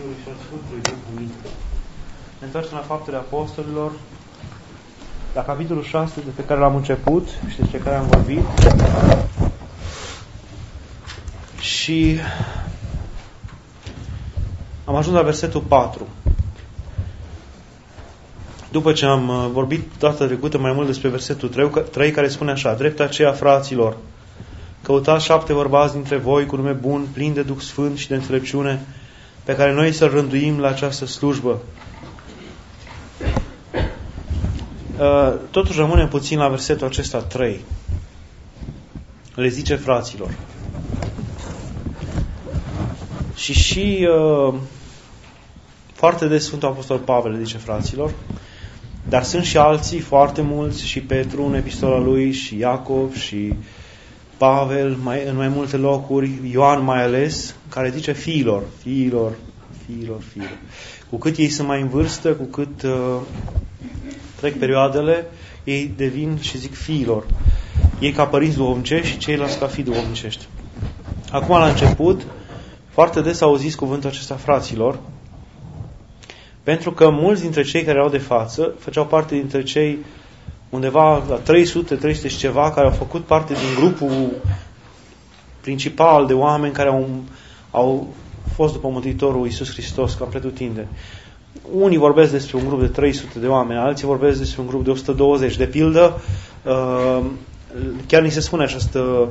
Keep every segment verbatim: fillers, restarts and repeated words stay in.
Fiului și al Sfântului Duh. Amin. Ne întoarcem la Faptele Apostolilor, la capitolul șase, de pe care l-am început și despre care am vorbit. Și am ajuns la versetul patru. După ce am vorbit data trecută mai mult despre versetul trei, care spune așa: drept aceea, fraților, căutați șapte bărbați dintre voi cu nume bun, plini de Duh Sfânt și de înțelepciune, pe care noi să-l rânduim la această slujbă. Totuși rămânem puțin la versetul acesta trei. Le zice fraților. Și și uh, foarte des Sfântul Apostol Pavel le zice fraților, dar sunt și alții foarte mulți, și Petru în epistola lui, și Iacov, și Pavel mai, în mai multe locuri, Ioan mai ales, care zice fiilor, fiilor, fiilor, fiilor. Cu cât ei sunt mai în vârstă, cu cât uh, trec perioadele, ei devin și zic fiilor. Ei ca părinți duhovnicești și ceilalți ca fii duhovnicești. Acum, la început, foarte des au zis cuvântul acesta fraților, pentru că mulți dintre cei care erau de față făceau parte dintre cei undeva la trei sute, trei sute și ceva, care au făcut parte din grupul principal de oameni care au, au fost după Mântuitorul Iisus Hristos, ca pretutindeni. Unii vorbesc despre un grup de trei sute de oameni, alții vorbesc despre un grup de o sută douăzeci. De pildă, chiar ni se spune această,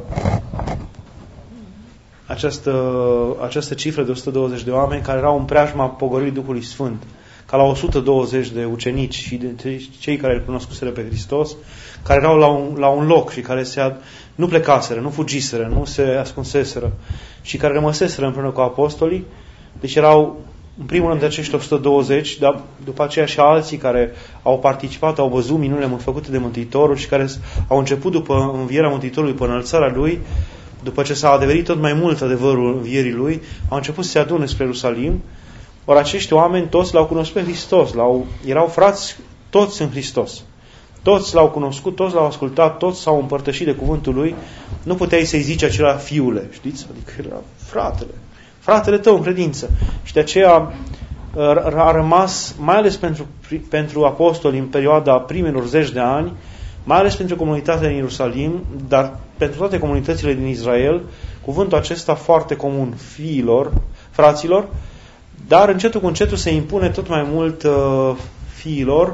această, această cifră de o sută douăzeci de oameni care erau în preajma pogorârii Duhului Sfânt, ca la o sută douăzeci de ucenici și de cei care îl cunoscuseră pe Hristos, care erau la un, la un loc și care se, nu plecaseră, nu fugiseră, nu se ascunseseră și care rămăseseră împreună cu apostolii. Deci erau în primul rând de acești o sută douăzeci, dar după aceea și alții care au participat, au văzut minunile făcute de Mântuitorul și care au început după învierea Mântuitorului, după înălțarea Lui, după ce s-a adeverit tot mai mult adevărul învierii Lui, au început să se adune spre Ierusalim. Ori acești oameni toți l-au cunoscut pe Hristos, l-au, erau frați toți în Hristos. Toți l-au cunoscut, toți l-au ascultat, toți s-au împărtășit de cuvântul Lui. Nu puteai să-i zici acela fiule, știți? Adică era fratele. Fratele tău în credință. Și de aceea a rămas, mai ales pentru, pentru apostoli în perioada primelor zeci de ani, mai ales pentru comunitatea din Ierusalim, dar pentru toate comunitățile din Israel, cuvântul acesta foarte comun, fiilor, fraților, dar încetul cu încetul se impune tot mai mult uh, fiilor,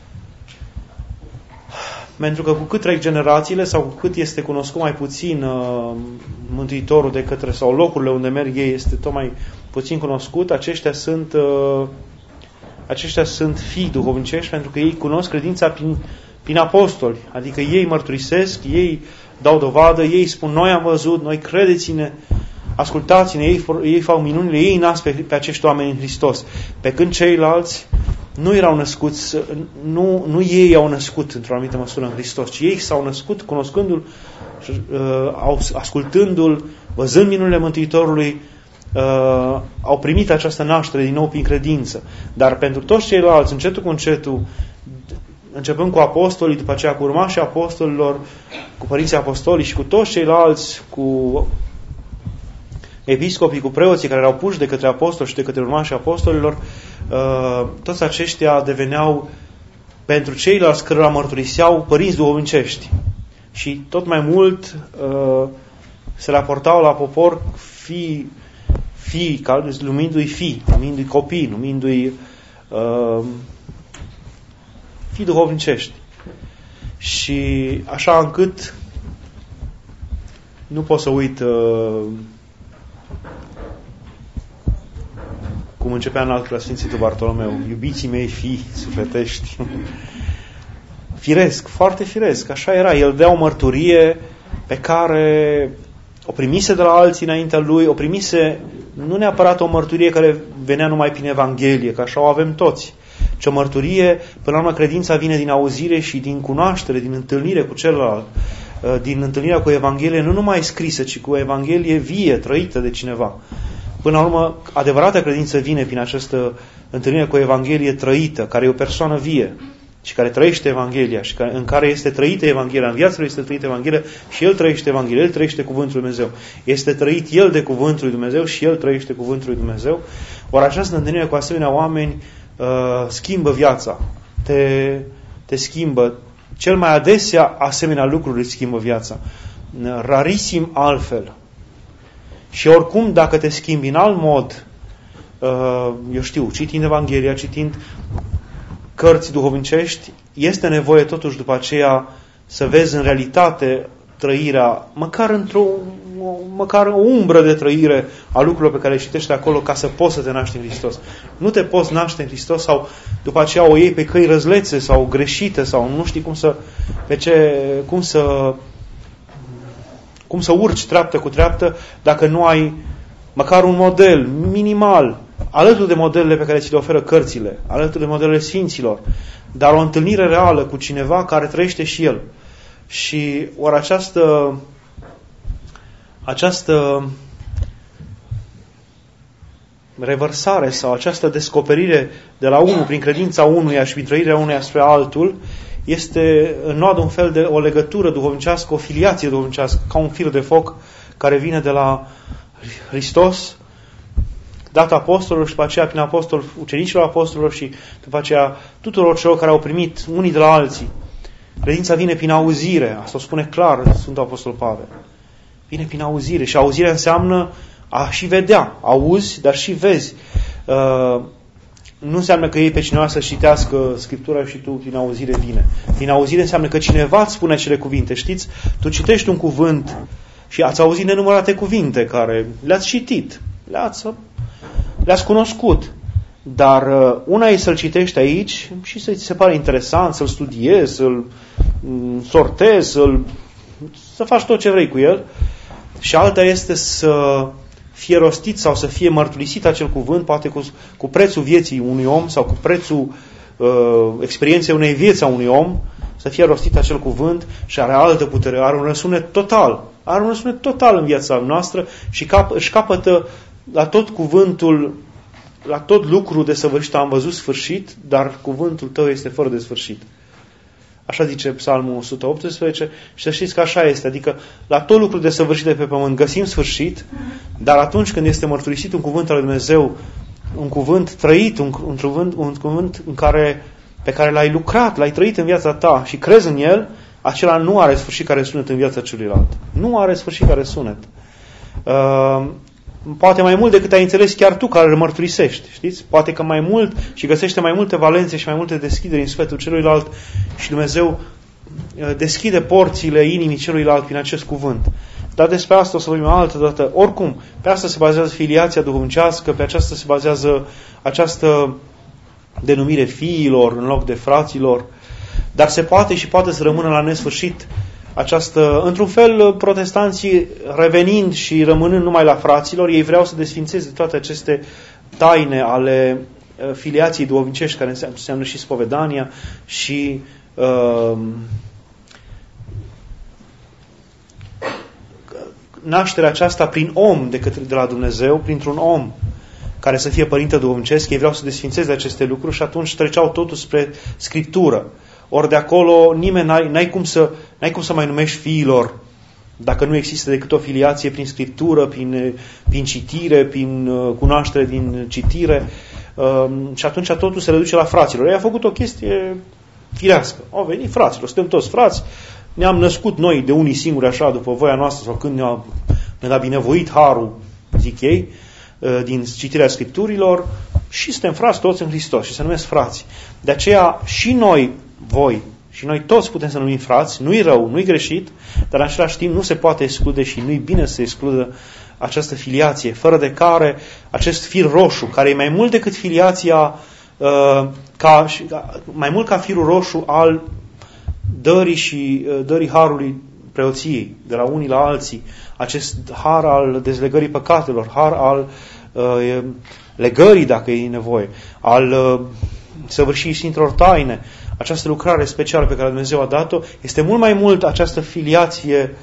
pentru că cu cât trec generațiile sau cu cât este cunoscut mai puțin uh, Mântuitorul de către, sau locurile unde merg ei este tot mai puțin cunoscut, aceștia sunt uh, aceștia sunt fii duhovnicești, pentru că ei cunosc credința prin, prin apostoli, adică ei mărturisesc, ei dau dovadă, ei spun noi am văzut, noi credeți-ne, ascultați-ne, ei, ei fac minunile, ei nasc pe, pe acești oameni în Hristos, pe când ceilalți nu erau născuți, nu, nu ei au născut într-o anumită măsură în Hristos, ci ei s-au născut cunoscându-L, uh, ascultându-L, văzând minunile Mântuitorului, uh, au primit această naștere din nou prin credință. Dar pentru toți ceilalți, încetul cu încetul, începând cu apostolii, după aceea cu urmașii apostolilor, cu părinții apostolii și cu toți ceilalți, cu episcopii, cu preoții care erau puși de către apostoli și de către urmașii apostolilor, uh, toți aceștia deveneau pentru ceilalți cărora mărturiseau părinți duhovnicești. Și tot mai mult uh, se raportau la popor fii, fii numindu-i fii, numindu-i copii, numindu-i uh, fii duhovnicești. Și așa încât nu pot să uit uh, cum începea în alt la Sfințitul Bartolomeu, iubiții mei fii sufletești. Firesc, foarte firesc, așa era. El dea o mărturie pe care o primise de la alții înaintea lui, o primise nu neapărat o mărturie care venea numai prin Evanghelie, că așa o avem toți, ci o mărturie, până la urmă credința vine din auzire și din cunoaștere, din întâlnire cu celălalt, din întâlnirea cu Evanghelie, nu numai scrisă, ci cu Evanghelie vie, trăită de cineva. Până la urmă, adevărata credință vine prin această întâlnire cu Evanghelie trăită, care e o persoană vie. și care trăiește Evanghelia și care, în care este trăită Evanghelia, în viața lui este trăită Evanghelia și el trăiește Evanghelia, el trăiește Cuvântul lui Dumnezeu. Este trăit el de Cuvântul lui Dumnezeu și el trăiește Cuvântul lui Dumnezeu. Ori această întâlnire cu asemenea oameni uh, schimbă viața, te, te schimbă. Cel mai adesea asemenea lucruri îți schimbă viața. Rarisim altfel. Și oricum, dacă te schimbi în alt mod, uh, eu știu, citind Evanghelia, citind cărți duhovnicești, este nevoie totuși după aceea să vezi în realitate trăirea, măcar într-o măcar o umbră de trăire a lucrurilor pe care le citești acolo, ca să poți să te naști în Hristos. Nu te poți naște în Hristos sau după aceea o iei pe căi răzlețe sau greșite sau nu știi cum să pe ce, cum să cum să urci treaptă cu treaptă dacă nu ai măcar un model minimal alături de modelele pe care ți le oferă cărțile, alături de modelele sfinților, dar o întâlnire reală cu cineva care trăiește și el. Și ori această această revărsare sau această descoperire de la unul prin credința unuia și prin trăirea unuia spre altul este în mod un fel de o legătură duhovnicească, o filiație duhovnicească, ca un fir de foc care vine de la Hristos, dat apostolilor și după aceea prin apostol, ucenicilor apostolilor și după aceea tuturor celor care au primit unii de la alții. Credința vine prin auzire, asta o spune clar Sfântul Apostol Pavel. Vine prin auzire și auzirea înseamnă a și vedea, auzi, dar și vezi. Uh, nu înseamnă că iei pe cineva să citească Scriptura și tu prin auzire vine. Prin auzire înseamnă că cineva îți spune acele cuvinte. Știți? Tu citești un cuvânt și ați auzit nenumărate cuvinte care le-ați citit, le-ați, le-ați cunoscut. Dar uh, una e să-l citești aici și să-ți se pare interesant, să-l studiezi, să-l sortezi, să-l, să faci tot ce vrei cu el. Și alta este să fie rostit sau să fie mărturisit acel cuvânt, poate cu, cu prețul vieții unui om sau cu prețul uh, experienței unei vieți a unui om, să fie rostit acel cuvânt și are altă putere, are un răsunet total. Are un răsunet total în viața noastră și cap, își capătă la tot cuvântul, la tot lucru de săvârșit am văzut sfârșit, dar cuvântul tău este fără de sfârșit. Așa zice Psalmul o sută optsprezece și să știți că așa este. Adică la tot lucru de săvârșit de pe pământ găsim sfârșit, dar atunci când este mărturisit un cuvânt al lui Dumnezeu, un cuvânt trăit, un, un, cuvânt, un cuvânt în care, pe care l-ai lucrat, l-ai trăit în viața ta și crezi în el, acela nu are sfârșit care sunet în viața celuilalt. Nu are sfârșit care sunet. Uh, Poate mai mult decât ai înțeles chiar tu care îl mărturisești, știți? Poate că mai mult și găsește mai multe valențe și mai multe deschideri în sufletul celuilalt și Dumnezeu deschide porțile inimii celuilalt prin acest cuvânt. Dar despre asta o să vorbim altă dată. Oricum, pe asta se bazează filiația duhovnicească, pe aceasta se bazează această denumire fiilor în loc de fraților, dar se poate și poate să rămână la nesfârșit această, într-un fel, protestanții revenind și rămânând numai la fraților, ei vreau să desfințeze toate aceste taine ale filiației duhovnicești, care înseamnă, înseamnă și spovedania și uh, nașterea aceasta prin om de, către, de la Dumnezeu, printr-un om care să fie părinte duhovnicesc. Ei vreau să desfințeze aceste lucruri și atunci treceau totul spre Scriptură. Ori de acolo nimeni n-ai, n-ai, cum să, n-ai cum să mai numești fiilor dacă nu există decât o filiație prin Scriptură, prin, prin citire, prin cunoaștere din citire. Uh, și atunci totul se reduce la fraților. Ei au făcut o chestie firească. Au venit fraților, suntem toți frați, ne-am născut noi de unii singuri așa după voia noastră sau când ne-a, ne-a binevoit harul, zic ei, uh, din citirea Scripturilor și suntem frați toți în Hristos și se numesc frați. De aceea și noi, voi și noi toți putem să numim frați, nu-i rău, nu-i greșit, dar în același timp nu se poate exclude și nu-i bine să excludă această filiație, fără de care acest fir roșu, care e mai mult decât filiația, uh, ca, mai mult ca firul roșu al dării și uh, dării harului preoției, de la unii la alții, acest har al dezlegării păcatelor, har al uh, legării, dacă e nevoie, al uh, săvârșirii Sfintelor Taine. Această lucrare specială pe care Dumnezeu a dat-o este mult mai mult această filiație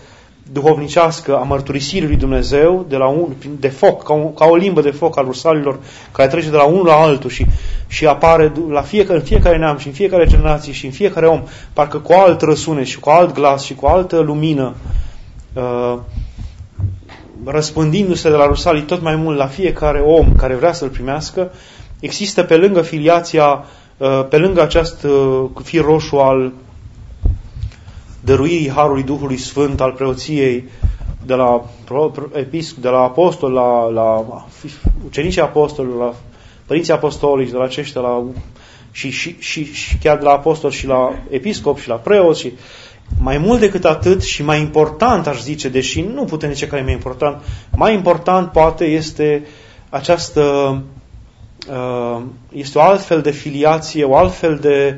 duhovnicească a mărturisirii lui Dumnezeu de, la un, de foc, ca, un, ca o limbă de foc al rusalilor care trece de la unul la altul și, și apare la fiecare, în fiecare neam și în fiecare generație și în fiecare om, parcă cu alt răsunet și cu alt glas și cu altă lumină, uh, răspândindu-se de la rusalii tot mai mult la fiecare om care vrea să-l primească. Există pe lângă filiația, uh, pe lângă acest uh, fir roșu al dăruirii Harului Duhului Sfânt, al preoției, de la, de la apostol, la, la ucenicii apostolilor, la părinții apostolici, de la aceștia, la, și, și, și, și chiar de la apostol și la episcop și la preoți. Și mai mult decât atât și mai important, aș zice, deși nu putem zice care e mai important, mai important poate este această, este o altfel de filiație, o altfel de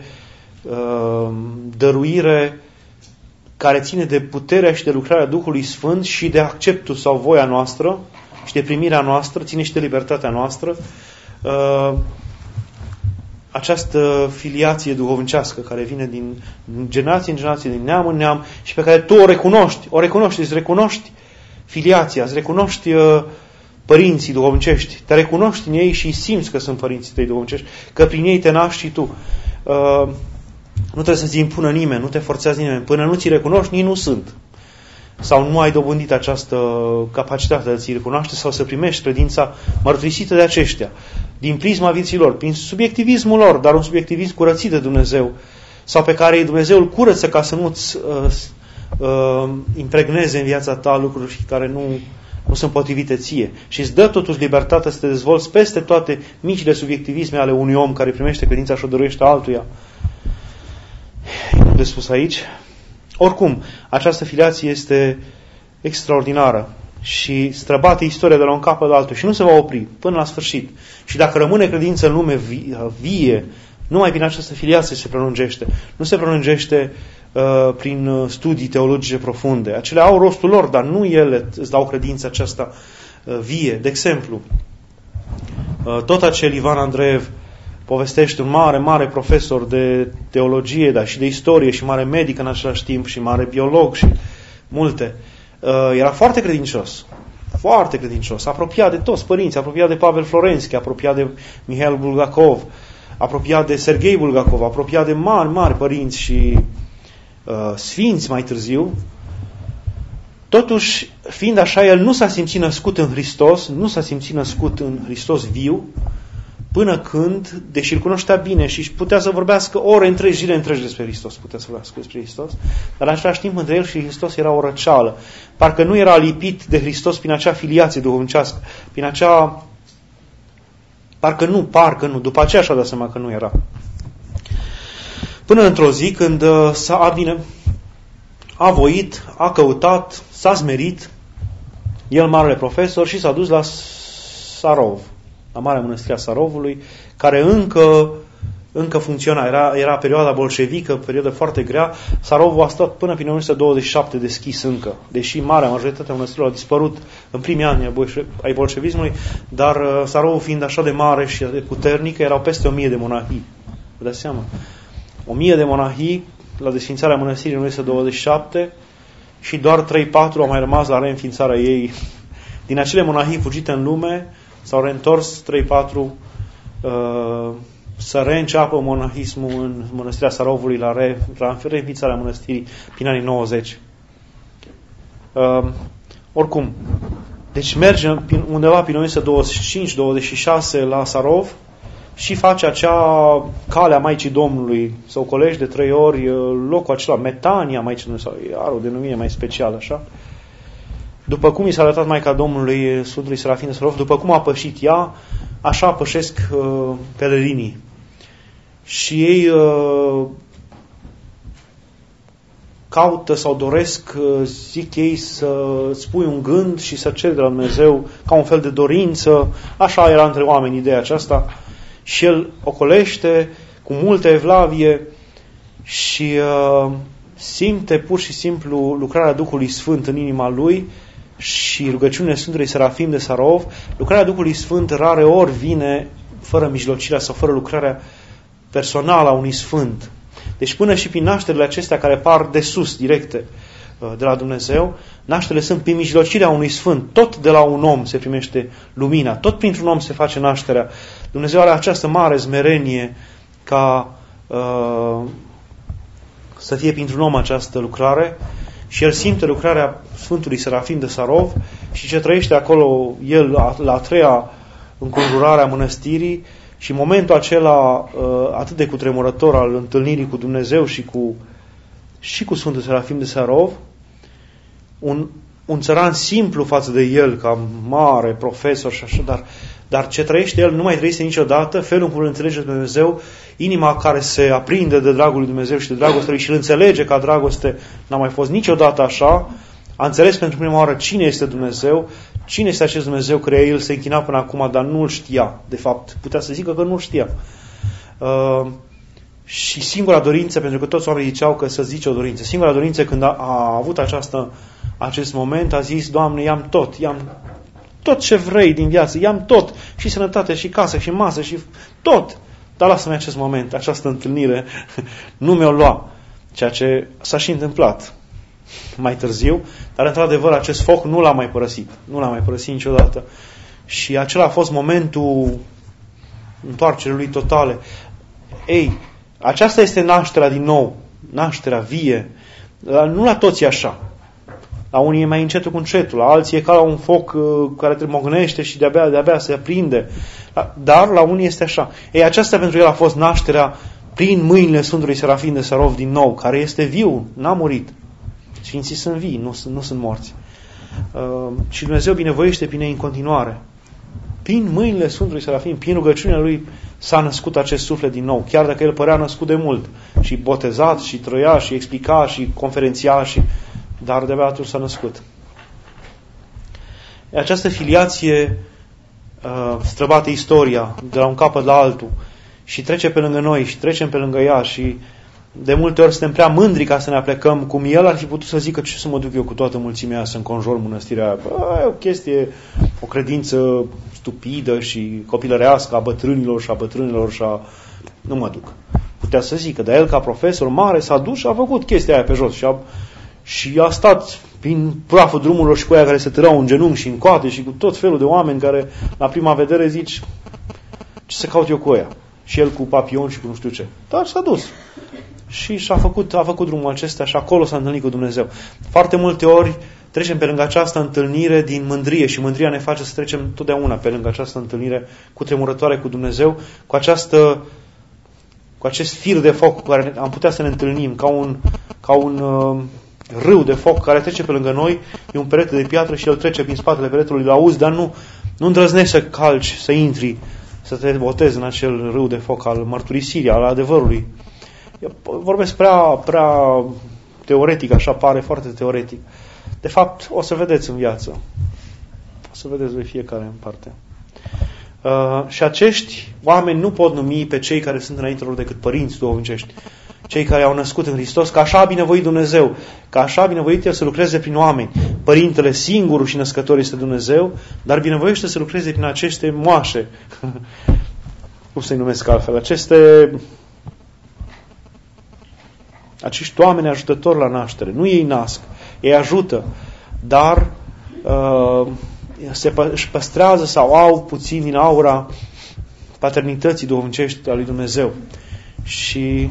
dăruire care ține de puterea și de lucrarea Duhului Sfânt și de acceptul sau voia noastră și de primirea noastră, ține și de libertatea noastră, această filiație duhovnicească care vine din generație în generație, din neam în neam și pe care tu o recunoști, o recunoști, îți recunoști filiația, îți recunoști părinții duhovnicești, te recunoști în ei și simți că sunt părinții tăi duhovnicești, că prin ei te naști și tu. Nu trebuie să-ți impună nimeni, nu te forțează nimeni. Până nu ți recunoști, nici nu sunt. Sau nu ai dobândit această capacitate de a ți recunoaște sau să primești credința mărturisită de aceștia, din prisma vieții lor, prin subiectivismul lor, dar un subiectivism curățit de Dumnezeu, sau pe care Dumnezeu îl curăță ca să nu-ți uh, uh, impregneze în viața ta lucruri care nu, nu sunt potrivite ție. Și îți dă totuși libertatea să te dezvolți peste toate micile subiectivisme ale unui om care primește credința și o dăruiește altuia. De spus aici. Oricum, această filiație este extraordinară și străbate istoria de la un capăt la altul și nu se va opri până la sfârșit. Și dacă rămâne credință în lume vie, numai prin această filiație se prelungește. Nu se prelungește uh, prin studii teologice profunde. Acele au rostul lor, dar nu ele îți dau credința aceasta uh, vie. De exemplu, uh, tot acel Ivan Andreev povestește un mare, mare profesor de teologie, dar și de istorie și mare medic în același timp și mare biolog și multe. Era foarte credincios. Foarte credincios. Apropiat de toți părinții, apropiat de Pavel Florenski, apropiat de Mihail Bulgakov, apropiat de Serghei Bulgakov, apropiat de mari, mari părinți și uh, sfinți mai târziu. Totuși, fiind așa, el nu s-a simțit născut în Hristos, nu s-a simțit născut în Hristos viu, până când, deși îl cunoștea bine și putea să vorbească ore întregi, zile întregi despre Hristos, putea să vorbească despre Hristos, dar în același timp între el și Hristos era o răceală. Parcă nu era lipit de Hristos prin acea filiație duhovnicească, prin acea... Parcă nu, parcă nu, după aceea și-a dat seama că nu era. Până într-o zi când s-a a bine, a voit, a căutat, s-a smerit, el marele profesor, și s-a dus la Sarov, la Marea Mănăstire a Sarovului, care încă, încă funcționa. Era, era perioada bolșevică, perioadă foarte grea. Sarovul a stat până prin o mie nouă sute douăzeci și șapte deschis încă, deși marea majoritatea mănăstirilor a dispărut în primii ani ai bolșevismului, dar Sarovul fiind așa de mare și de puternic, erau peste o mie de monahii. Vă dați seama? O mie de monahii la desfințarea mănăstirii în o mie nouă sute douăzeci și șapte și doar trei patru au mai rămas la reînființarea ei. Din acele monahii fugite în lume, s-au reîntors trei patru uh, să reînceapă monahismul în mănăstirea Sarovului la, re, la reînființarea mănăstirii prin anii nouăzeci. Uh, oricum, deci merge undeva prin o mie nouă sute douăzeci și cinci douăzeci și șase la Sarov și face acea cale a Maicii Domnului, să o colegi de trei ori, locul acela, Metania Maicii Domnului, sau are o denumire mai specială, așa. După cum i s-a arătat Maica Domnului Sfântului Serafin de Sarov, după cum a pășit ea, așa pășesc uh, pelerinii. Și ei uh, caută sau doresc, uh, zic ei, să spui un gând și să ceri de la Dumnezeu ca un fel de dorință. Așa era între oameni ideea aceasta. Și el ocolește cu multă evlavie și uh, simte pur și simplu lucrarea Duhului Sfânt în inima lui și rugăciunile Sfântului Serafim de Sarov. Lucrarea Duhului Sfânt rare ori vine fără mijlocirea sau fără lucrarea personală a unui Sfânt. Deci până și prin nașterile acestea care par de sus, directe, de la Dumnezeu. Nașterile sunt prin mijlocirea unui sfânt. Tot de la un om se primește lumina. Tot printr-un om se face nașterea. Dumnezeu are această mare smerenie ca uh, să fie printr-un om această lucrare și el simte lucrarea Sfântului Serafim de Sarov și ce trăiește acolo el la, la a treia înconjurare a mănăstirii și în momentul acela uh, atât de cutremurător al întâlnirii cu Dumnezeu și cu, și cu Sfântul Serafim de Sarov, un, un țăran simplu față de el, ca mare profesor și așa, dar, dar ce trăiește el nu mai trăiește niciodată, felul în care îl înțelege Dumnezeu, inima care se aprinde de dragul lui Dumnezeu și de dragostea lui și îl înțelege ca dragoste, n-a mai fost niciodată așa, a înțeles pentru prima oară cine este Dumnezeu, cine este acest Dumnezeu care el se închina până acum, dar nu-l știa. De fapt, putea să zică că nu-l știa. Uh, și singura dorință, pentru că toți oamenii ziceau că să zice o dorință, singura dorință când a, a avut această, acest moment, a zis, Doamne, i-am tot, i-am tot ce vrei din viață, i-am tot, și sănătate, și casă, și masă, și tot. Dar lasă-mi acest moment, această întâlnire, nu mi-o lua. Ceea ce s-a și întâmplat mai târziu, dar într-adevăr acest foc nu l-a mai părăsit. Nu l-a mai părăsit niciodată. Și acela a fost momentul întoarcerii lui totale. Ei, aceasta este nașterea din nou, nașterea vie. Nu la toți e așa. La unii e mai încetul cu încetul, la alții e ca la un foc care te mognește și de-abia, de-abia se aprinde. Dar la unii este așa. Ei, aceasta pentru el a fost nașterea prin mâinile Sfântului Serafim de Sarov din nou, care este viu, n-a murit. Sfinții sunt vii, nu, nu sunt morți. Uh, și Dumnezeu binevoiește prin ei în continuare. Prin mâinile Sfântului Serafim, prin rugăciunea lui, s-a născut acest suflet din nou, chiar dacă el părea născut de mult. Și botezat, și trăia, și explica, și conferenția, și... dar de-abia atunci s-a născut. Această filiație uh, străbate istoria de la un capăt la altul și trece pe lângă noi și trecem pe lângă ea și de multe ori suntem prea mândri ca să ne aplecăm, cum el ar fi putut să zică ce să mă duc eu cu toată mulțimea aia să înconjor mănăstirea aia. Bă, e o chestie, o credință stupidă și copilărească a bătrânilor și a bătrânilor și a... Nu mă duc. Putea să zică, dar el ca profesor mare s-a dus și a făcut chestia aia pe jos și a, și a stat prin praful drumurilor și cu aia care se târau în genunchi și în coate și cu tot felul de oameni care la prima vedere zici ce să caut eu cu aia? Și el cu papion și cu nu știu ce. Dar s-a dus. Și și-a făcut, a făcut drumul acesta și acolo s-a întâlnit cu Dumnezeu. Foarte multe ori trecem pe lângă această întâlnire din mândrie și mândria ne face să trecem totdeauna pe lângă această întâlnire cu tremurătoare cu Dumnezeu, cu această cu acest fir de foc cu care am putea să ne întâlnim, ca un, ca un uh, râu de foc care trece pe lângă noi, e un perete de piatră și el trece prin spatele peretelui, la auzi, dar nu, nu îndrăznești să calci, să intri, să te botezi în acel râu de foc al mărturisirii, al adevărului. Vorbesc prea, prea teoretic, așa pare, foarte teoretic. De fapt, o să vedeți în viață. O să vedeți voi fiecare în parte. Uh, și acești oameni nu pot numi pe cei care sunt înaintea lor decât părinți duhovnicești. Cei care au născut în Hristos, că așa a binevoit Dumnezeu, că așa a binevoit El să lucreze prin oameni. Părintele singurul și născător este Dumnezeu, dar binevoiește să lucreze prin aceste moașe. Cum să-i numesc altfel? Aceste... Acești oameni ajutători la naștere. Nu ei nasc, ei ajută, dar uh, se își păstrează sau au puțin din aura paternității duhovnicești a lui Dumnezeu. Și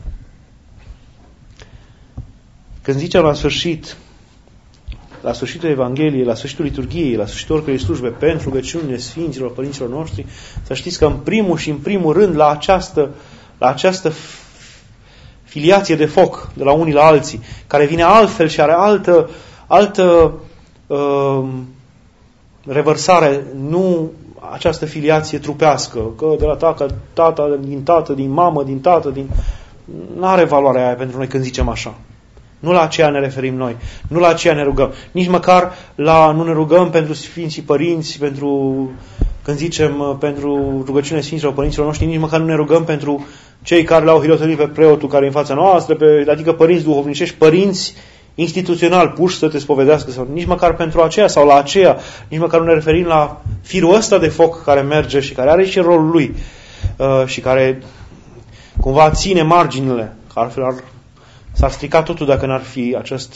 când zicem la sfârșit, la sfârșitul Evangheliei, la sfârșitul liturghiei, la sfârșitul oricărei slujbe, pentru rugăciunile Sfinților, Părinților noștri, să știți că în primul și în primul rând la această, la această filiație de foc de la unii la alții, care vine altfel și are altă, altă uh, revărsare, nu această filiație trupească, că de la tata, tata, din tată, din mamă, din tată, din... n-are valoarea aia pentru noi când zicem așa. Nu la aceea ne referim noi, nu la aceea ne rugăm. Nici măcar la, nu ne rugăm pentru Sfinții Părinți, pentru, când zicem pentru rugăciunea Sfinților Părinților noștri, nici măcar nu ne rugăm pentru cei care l-au hirotărit pe preotul care e în fața noastră, pe, adică părinți duhovnicești, părinți instituțional puși să te spovedească, sau nici măcar pentru aceea sau la aceea, nici măcar nu ne referim la firul ăsta de foc care merge și care are și rolul lui uh, și care cumva ține marginile, că altfel ar, s-ar strica totul dacă n-ar fi acest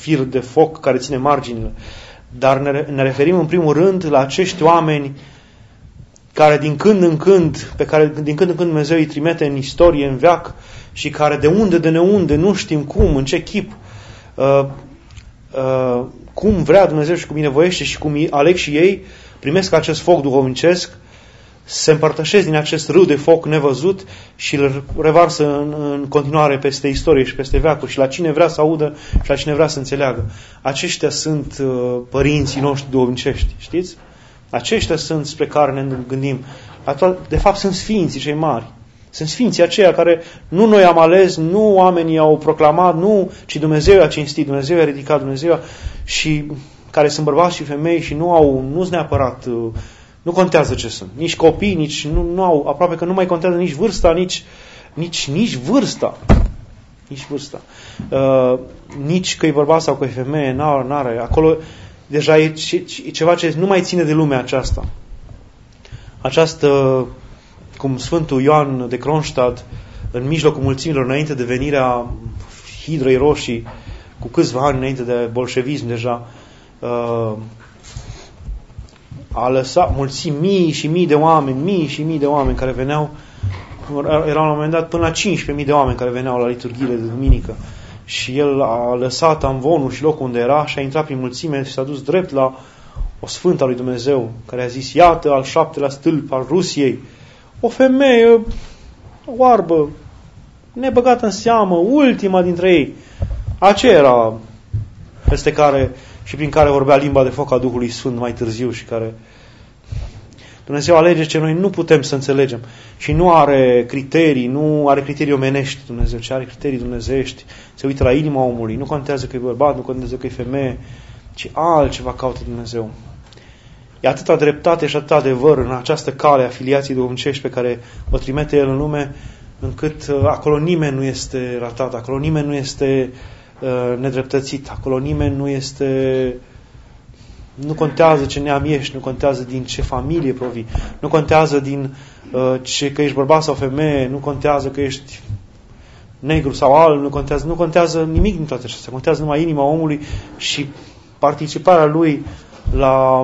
fir de foc care ține marginile. Dar ne, ne referim în primul rând la acești oameni care din când în când, pe care din când în când Dumnezeu îi trimite în istorie, în veac, și care de unde, de neunde, nu știm cum, în ce chip, uh, uh, cum vrea Dumnezeu și cum binevoiește și cum aleg și ei, primesc acest foc duhovnicesc, se împărtășesc din acest râu de foc nevăzut și îl revarsă în, în continuare peste istorie și peste veacuri și la cine vrea să audă și la cine vrea să înțeleagă. Aceștia sunt uh, părinții noștri duhovnicești, știți? Aceștia sunt spre care ne gândim. De fapt sunt sfinții cei mari. Sunt sfinții aceia care nu noi am ales, nu oamenii au proclamat, nu, ci Dumnezeu a cinstit, Dumnezeu a ridicat, Dumnezeu a, și care sunt bărbați și femei și nu au, nu sunt neapărat, nu contează ce sunt. Nici copii, nici, nu, nu au, aproape că nu mai contează nici vârsta, nici, nici, nici vârsta. Nici vârsta. Uh, nici că e bărbat sau că e femeie, n-are, n-are. Acolo deja e, e ceva ce nu mai ține de lumea aceasta. Această, cum Sfântul Ioan de Kronstadt, în mijlocul mulțimilor, înainte de venirea Hidrei Roșii, cu câțiva ani înainte de bolșevism deja, a lăsat mulțimi, mii și mii de oameni, mii și mii de oameni care veneau, erau la un moment dat până la cincisprezece mii de oameni care veneau la liturghiile de duminică. Și el a lăsat amvonul și locul unde era și a intrat prin mulțime și s-a dus drept la o sfântă a lui Dumnezeu, care a zis, iată al șaptelea stâlp al Rusiei, o femeie oarbă, nebăgată în seamă, ultima dintre ei. Aceea era peste care și prin care vorbea limba de foc a Duhului Sfânt mai târziu și care Dumnezeu alege ce noi nu putem să înțelegem și nu are criterii, nu are criterii omenești Dumnezeu, ci are criterii dumnezeiești. Se uită la inima omului, nu contează că e bărbat, nu contează că e femeie, ci altceva caută Dumnezeu. E atâta dreptate și atâta adevăr în această cale a filiației duhovnicești pe care o trimite El în lume, încât acolo nimeni nu este ratat, acolo nimeni nu este uh, nedreptățit, acolo nimeni nu este... Nu contează ce neam ești, nu contează din ce familie provii, nu contează din uh, ce, că ești bărbat sau femeie, nu contează că ești negru sau alb, nu contează, nu contează nimic din toate acestea, contează numai inima omului și participarea lui la,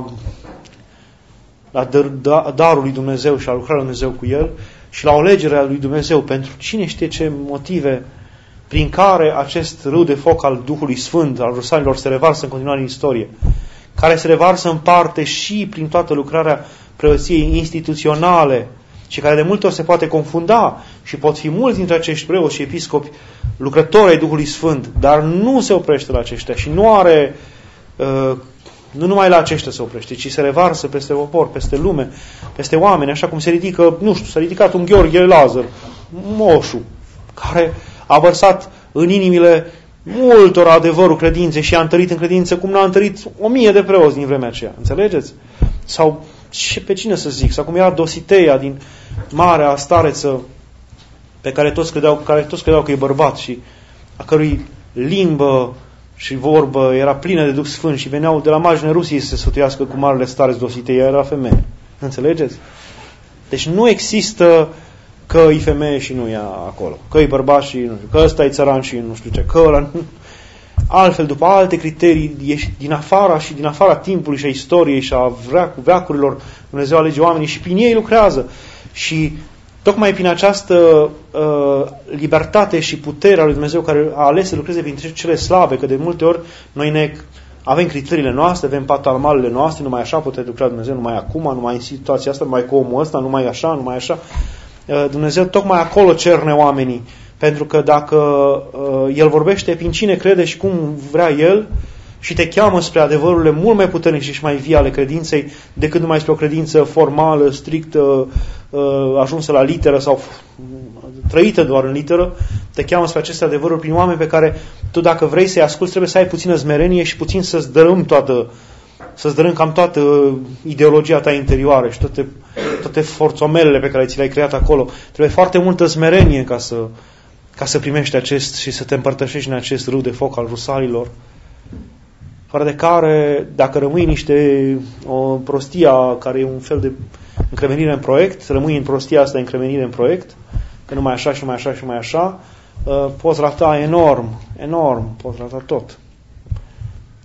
la dar, darul lui Dumnezeu și la lucrarea lui Dumnezeu cu el și la alegerea lui Dumnezeu pentru cine știe ce motive prin care acest râu de foc al Duhului Sfânt, al rusalilor, se revarsă în continuare în istorie, care se revarsă în parte și prin toată lucrarea preoției instituționale și care de multe ori se poate confunda și pot fi mulți dintre acești preoți și episcopi lucrători ai Duhului Sfânt, dar nu se oprește la aceștia și nu are, nu numai la aceștia se oprește, ci se revarsă peste popor, peste lume, peste oameni, așa cum se ridică, nu știu, s-a ridicat un Gheorghe Lazar, moșu, care a vărsat în inimile multor adevărul credinței și a întărit în credință cum n-a întărit o mie de preoți din vremea aceea. Înțelegeți? Sau ce, pe cine să zic? Sau cum era Dositeia din marea stareță pe care toți credeau, care toți credeau că e bărbat și a cărui limbă și vorbă era plină de Duh Sfânt și veneau de la marginea Rusiei să se sfătuiască cu marele stareț Dositeia, era femeie. Înțelegeți? Deci nu există că e femeie și nu e acolo, că e bărbat și nu știu, că ăsta e țăran și nu știu ce, că ăla... Altfel, după alte criterii, ești din afara și din afara timpului și a istoriei și a veacurilor, Dumnezeu alege oamenii și prin ei lucrează. Și tocmai prin această uh, libertate și putere a lui Dumnezeu care a ales să lucreze printre cele slabe, că de multe ori noi ne avem criteriile noastre, avem patalmalele noastre, numai așa poate lucra Dumnezeu, numai acum, numai în situația asta, numai cu omul ăsta, numai așa, numai așa. Dumnezeu tocmai acolo cerne oamenii, pentru că dacă uh, El vorbește prin cine crede și cum vrea El și te cheamă spre adevărurile mult mai puternice și mai vii ale credinței decât numai spre o credință formală, strictă, uh, ajunsă la literă sau trăită doar în literă, te cheamă spre aceste adevăruri prin oameni pe care tu dacă vrei să-i asculți trebuie să ai puțină smerenie și puțin să-ți dărâm toată să-ți dărâm cam toată ideologia ta interioară și toate, toate forțomelele pe care ți le-ai creat acolo. Trebuie foarte multă smerenie ca să, ca să primești acest și să te împărtășești în acest râu de foc al rusalilor, fără de care, dacă rămâi niște o prostia care e un fel de încremenire în proiect, rămâi în prostia asta încremenire în proiect, că numai așa și mai așa și mai așa, poți rata enorm, enorm, poți rata tot.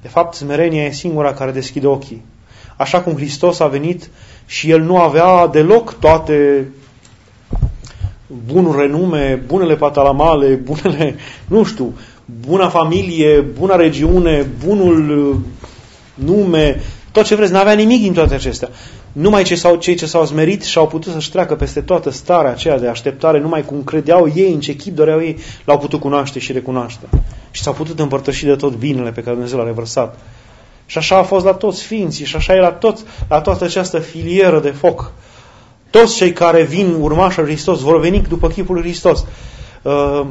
De fapt, smerenia e singura care deschide ochii. Așa cum Hristos a venit și El nu avea deloc toate bunul renume, bunele patalamale, bunele, nu știu, buna familie, buna regiune, bunul nume, tot ce vreți, n-avea nimic din toate acestea. Numai ce s-au, cei ce s-au smerit și au putut să-și treacă peste toată starea aceea de așteptare, numai cum credeau ei, în ce chip doreau ei, l-au putut cunoaște și recunoaște. Și s-au putut împărtăși de tot binele pe care Dumnezeu l-a revărsat. Și așa a fost la toți sfinții și așa e la, toți, la toată această filieră de foc. Toți cei care vin urmași al Hristos vor veni după chipul lui Hristos. Uh,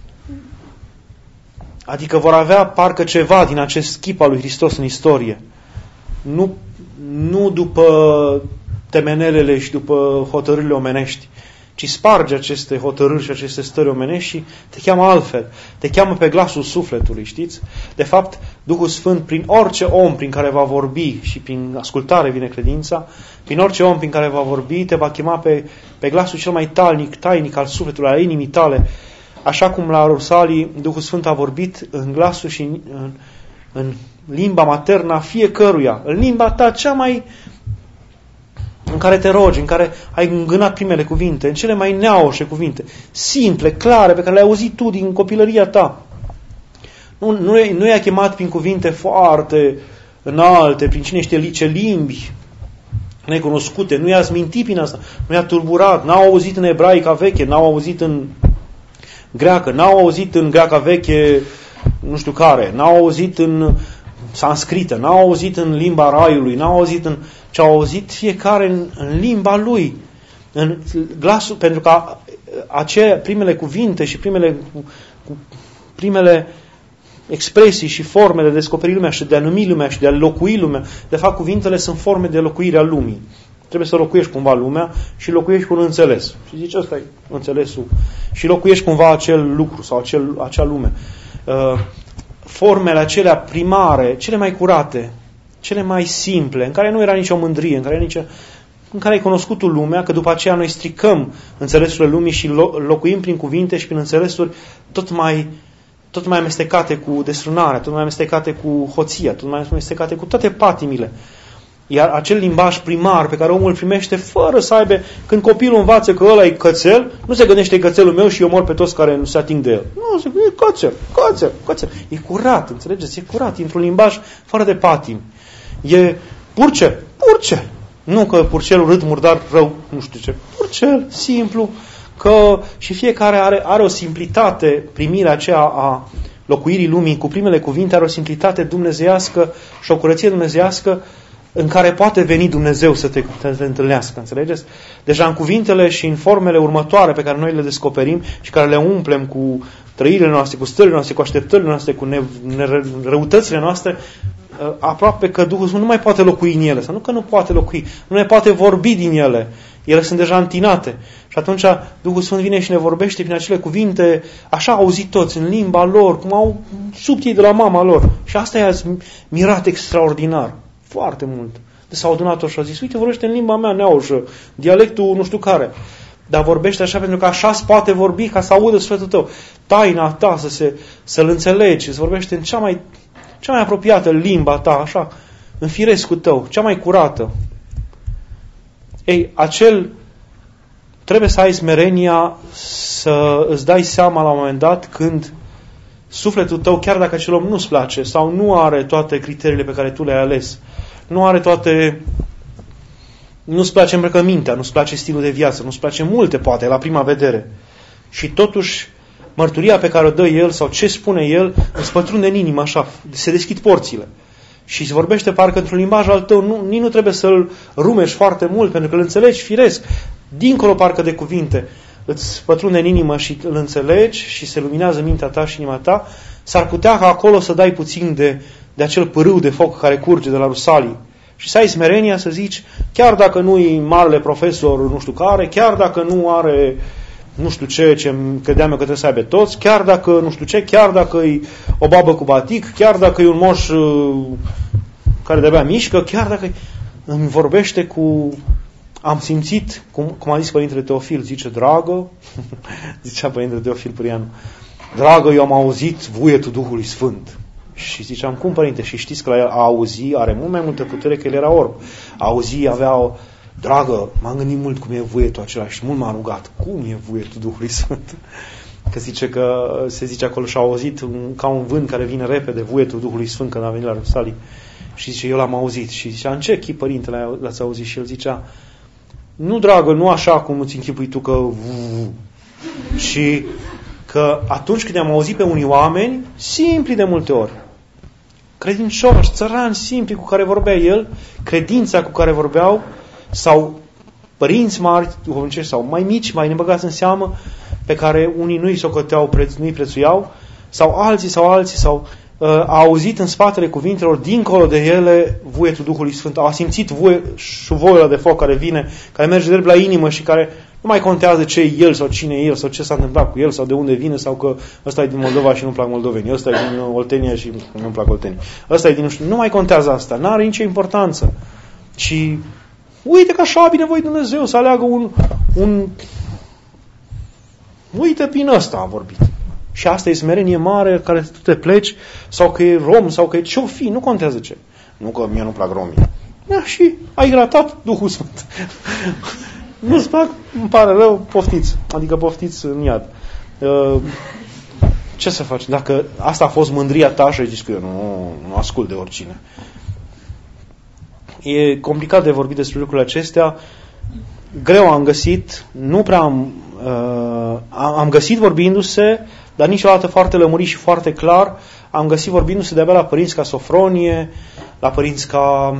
adică vor avea parcă ceva din acest chip al lui Hristos în istorie. Nu, nu după temenelele și după hotărârile omenești, ci sparge aceste hotărâri și aceste stări omenești și te cheamă altfel. Te cheamă pe glasul sufletului, știți? De fapt, Duhul Sfânt, prin orice om prin care va vorbi și prin ascultare vine credința, prin orice om prin care va vorbi, te va chema pe, pe glasul cel mai tainic, tainic al sufletului, al inimii tale. Așa cum la Rusalii Duhul Sfânt a vorbit în glasul și în, în, în limba maternă a fiecăruia, în limba ta cea mai în care te rogi, în care ai îngânat primele cuvinte, în cele mai neaușe cuvinte, simple, clare, pe care le-ai auzit tu din copilăria ta. Nu, nu, nu i-a chemat prin cuvinte foarte înalte, prin cine știe ce limbi necunoscute, nu i-a smintit prin asta, nu i-a turburat, n-au auzit în ebraica veche, n-au auzit în greacă, n-au auzit în greaca veche nu știu care, n-au auzit în sanscrită, n-au auzit în limba raiului, n-au auzit în ce au auzit fiecare în, în limba lui, în glasul, pentru că acele primele cuvinte și primele, primele expresii și forme de descoperi lumea și de a numi lumea și de a locui lumea, de fapt cuvintele sunt forme de locuire a lumii. Trebuie să locuiești cumva lumea și locuiești cu un înțeles. Și zici, ăsta e înțelesul. Și locuiești cumva acel lucru sau acel, acea lume. Uh, formele acelea primare, cele mai curate, cele mai simple, în care nu era nicio mândrie, în care, nicio, în care ai cunoscut tu lumea, că după aceea noi stricăm înțelesurile lumii și locuim prin cuvinte și prin înțelesuri tot mai, tot mai amestecate cu desfrânarea, tot mai amestecate cu hoția, tot mai amestecate cu toate patimile. Iar acel limbaj primar pe care omul îl primește fără să aibă, când copilul învață că ăla e cățel, nu se gândește cățelul meu și eu mor pe toți care nu se ating de el. Nu, se gândește cățel, cățel, cățel. E curat, înțelegeți? E curat, e într-un limbaj fără de patim. E purcel, purcel. Nu că purcelul râd murdar rău, nu știu ce. Purcel, simplu, că și fiecare are, are o simplitate, primirea aceea a locuirii lumii cu primele cuvinte, are o simplitate dumnezeiască și o curăție dumnezeiască în care poate veni Dumnezeu să te, te, te întâlnească, înțelegeți? Deja în cuvintele și în formele următoare pe care noi le descoperim și care le umplem cu trăirile noastre, cu stările noastre, cu așteptările noastre, cu ne, ne, răutățile noastre, aproape că Duhul Sfânt nu mai poate locui în ele, sau nu că nu poate locui, nu mai poate vorbi din ele. Ele sunt deja întinate. Și atunci Duhul Sfânt vine și ne vorbește prin acele cuvinte, așa au auzit toți, în limba lor, cum au subt ei de la mama lor. Și asta i-a mirat extraordinar. Foarte mult. De s-au adunat-o și au zis, uite, vorbește în limba mea neaușă, dialectul nu știu care. Dar vorbește așa pentru că așa îți poate vorbi ca să audă sufletul tău. Taina ta să se, să-l înțelegi, îți vorbește în cea mai, cea mai apropiată limba ta, așa, în firescul tău, cea mai curată. Ei, acel trebuie să ai smerenia să îți dai seama la un moment dat când sufletul tău, chiar dacă acel om nu-ți place sau nu are toate criteriile pe care tu le-ai ales, nu are toate, nu-ți place îmbrăcămintea, nu-ți place stilul de viață, nu-ți place multe, poate, la prima vedere. Și totuși, mărturia pe care o dă el sau ce spune el, îți pătrunde în inimă așa, se deschid porțile. Și se vorbește parcă într-un limbaj al tău, nu, nici nu trebuie să-l rumești foarte mult, pentru că îl înțelegi firesc, dincolo parcă de cuvinte. Îți pătrunde în inimă și îl înțelegi și se luminează mintea ta și inima ta, s-ar putea ca acolo să dai puțin de, de acel pârâu de foc care curge de la Rusalii. Și să ai smerenia să zici, chiar dacă nu e marele profesor nu știu care, chiar dacă nu are nu știu ce, ce credeam eu că trebuie să aibă toți, chiar dacă nu știu ce, chiar dacă e o babă cu batic, chiar dacă e un moș uh, care de-abia mișcă, chiar dacă îmi vorbește cu... Am simțit, cum, cum a zis Părintele Teofil, zice, dragă, zicea Părintele Teofil Pârianu, dragă, eu am auzit vuietul Duhului Sfânt. Și ziceam, cum părinte? Și știți că la el a auzi are mult mai multă putere, că el era orb. A auzi avea o, dragă, m-am gândit mult cum e vuietul acela și mult m-a rugat. Cum e vuietul Duhului Sfânt? Că zice că, se zice acolo, și a auzit un, ca un vânt care vine repede, vuietul Duhului Sfânt când a venit la Rusalii. Și zice, eu l-am auzit. Și zicea, în ce chip, părinte, l-ați auzit? Și el zicea, nu, dragă, nu așa cum îți închipui tu că... Și că atunci când am auzit pe unii oameni, simpli de multe ori, credincioși, țărani, simpli cu care vorbea el, credința cu care vorbeau, sau părinți mari, duhovnicești, sau mai mici, mai nebăgați în seamă, pe care unii nu-i socoteau, preț, nu-i prețuiau, sau alții, sau alții, sau uh, a auzit în spatele cuvintelor, dincolo de ele, vuietul Duhului Sfânt, a simțit vuie, șuvoiul de foc care vine, care merge drept la inimă și care nu mai contează ce e el sau cine e el sau ce s-a întâmplat cu el sau de unde vine sau că ăsta e din Moldova și nu-mi plac moldovenii, ăsta e din Oltenia și nu-mi plac oltenii, ăsta e din nu știu, nu mai contează asta, n-are nicio importanță. Și uite că așa bine voi Dumnezeu să aleagă un, un uite prin ăsta a vorbit. Și asta e smerenie mare care tu te pleci sau că e rom sau că e ce-o fi, nu contează ce. Nu că mie nu plac romii. Da, și ai gratat Duhul Sfânt. Nu-ți plac, îmi pare rău, poftiți. Adică poftiți în iad. Uh, ce să faci? Dacă asta a fost mândria ta și ai zis că eu nu, nu ascult de oricine. E complicat de vorbit despre lucrurile acestea. Greu am găsit, nu prea am, uh, am găsit vorbindu-se, dar niciodată foarte lămurit și foarte clar. Am găsit vorbindu-se de-abia la părinți ca Sofronie, la părinți ca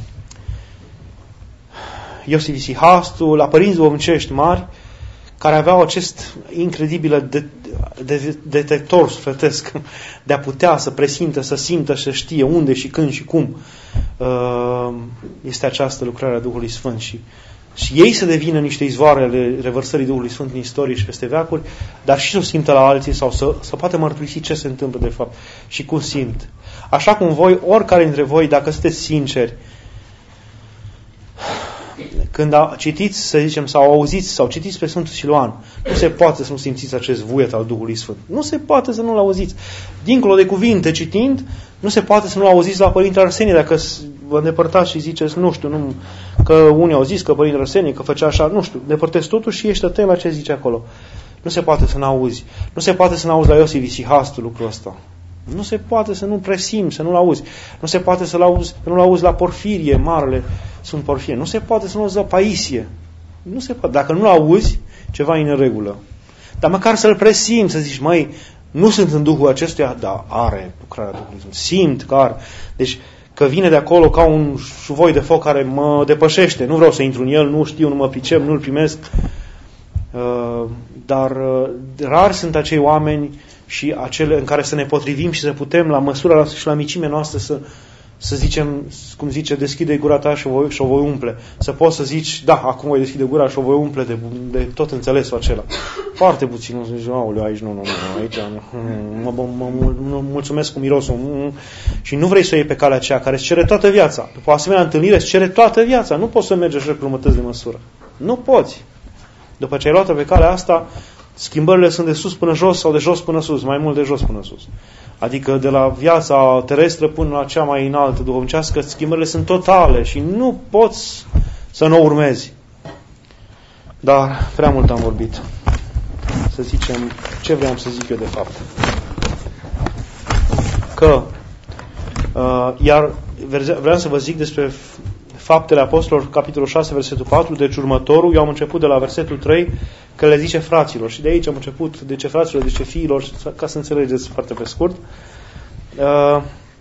Iosif Isihastu, la părinți duhovnicești mari, care aveau acest incredibil de, de, de, detector sufletesc de a putea să presimtă, să simtă, să știe unde și când și cum uh, este această lucrare a Duhului Sfânt. Și, și ei să devină niște izvoare ale revărsării Duhului Sfânt în istorie și peste veacuri, dar și să o simtă la alții sau să, să poată mărturisi ce se întâmplă de fapt și cum simt. Așa cum voi, oricare dintre voi, dacă sunteți sinceri, când citiți, să zicem, sau auziți, sau citiți pe Sfântul Siluan, nu se poate să nu simțiți acest vuiet al Duhului Sfânt. Nu se poate să nu-l auziți. Dincolo de cuvinte, citind, nu se poate să nu-l auziți la Părintele Arsenie, dacă vă îndepărtați și ziceți, nu știu, nu, că unii au zis că Părintele Arsenie, că făcea așa, nu știu, depărtezi totul și ești atent la ce zice acolo. Nu se poate să nu auzi. Nu se poate să nu auzi la Iosif Isihastu lucrul ăsta. Nu se poate să nu presimți, să nu-l auzi. Nu se poate să, auzi, să nu-l auzi la Porfirie, marele Sfânt Porfirie. Nu se poate să nu auzi la Paisie. Nu se poate. Dacă nu-l auzi, ceva e în regulă. Dar măcar să-l presimți, să zici, măi, nu sunt în Duhul acestuia, dar are lucrarea Duhului Sfânt. Simt că are. Deci, că vine de acolo ca un șuvoi de foc care mă depășește. Nu vreau să intru în el, nu știu, nu mă pricep, nu-l primesc. Uh, dar uh, rari sunt acei oameni și acele în care să ne potrivim și să putem, la măsura noastră și la micimea noastră, să, să zicem, cum zice, deschide gura ta și o, voi, și o voi umple. Să poți să zici, da, acum voi deschide gura și o voi umple de, de tot înțelesul acela. Foarte puțin, nu zici, aoleu, aici nu, nu, nu, aici mă, mă, mă, mă mulțumesc cu mirosul. Și nu vrei să o iei pe calea aceea care îți cere toată viața. După o asemenea întâlnire îți cere toată viața. Nu poți să mergi așa cu jumătăți de măsură. Nu poți. După ce ai luat-o pe calea asta, schimbările sunt de sus până jos sau de jos până sus, mai mult de jos până sus. Adică de la viața terestră până la cea mai înaltă duhovnicească, schimbările sunt totale și nu poți să nu o urmezi. Dar prea mult am vorbit. Să zicem, ce vreau să zic eu de fapt? Că, uh, iar vreau să vă zic despre Faptele Apostolilor, capitolul șase, versetul patru, deci următorul, eu am început de la versetul trei, că le zice fraților. Și de aici am început, de ce fraților, de ce fiilor, ca să înțelegeți foarte pe scurt. Uh,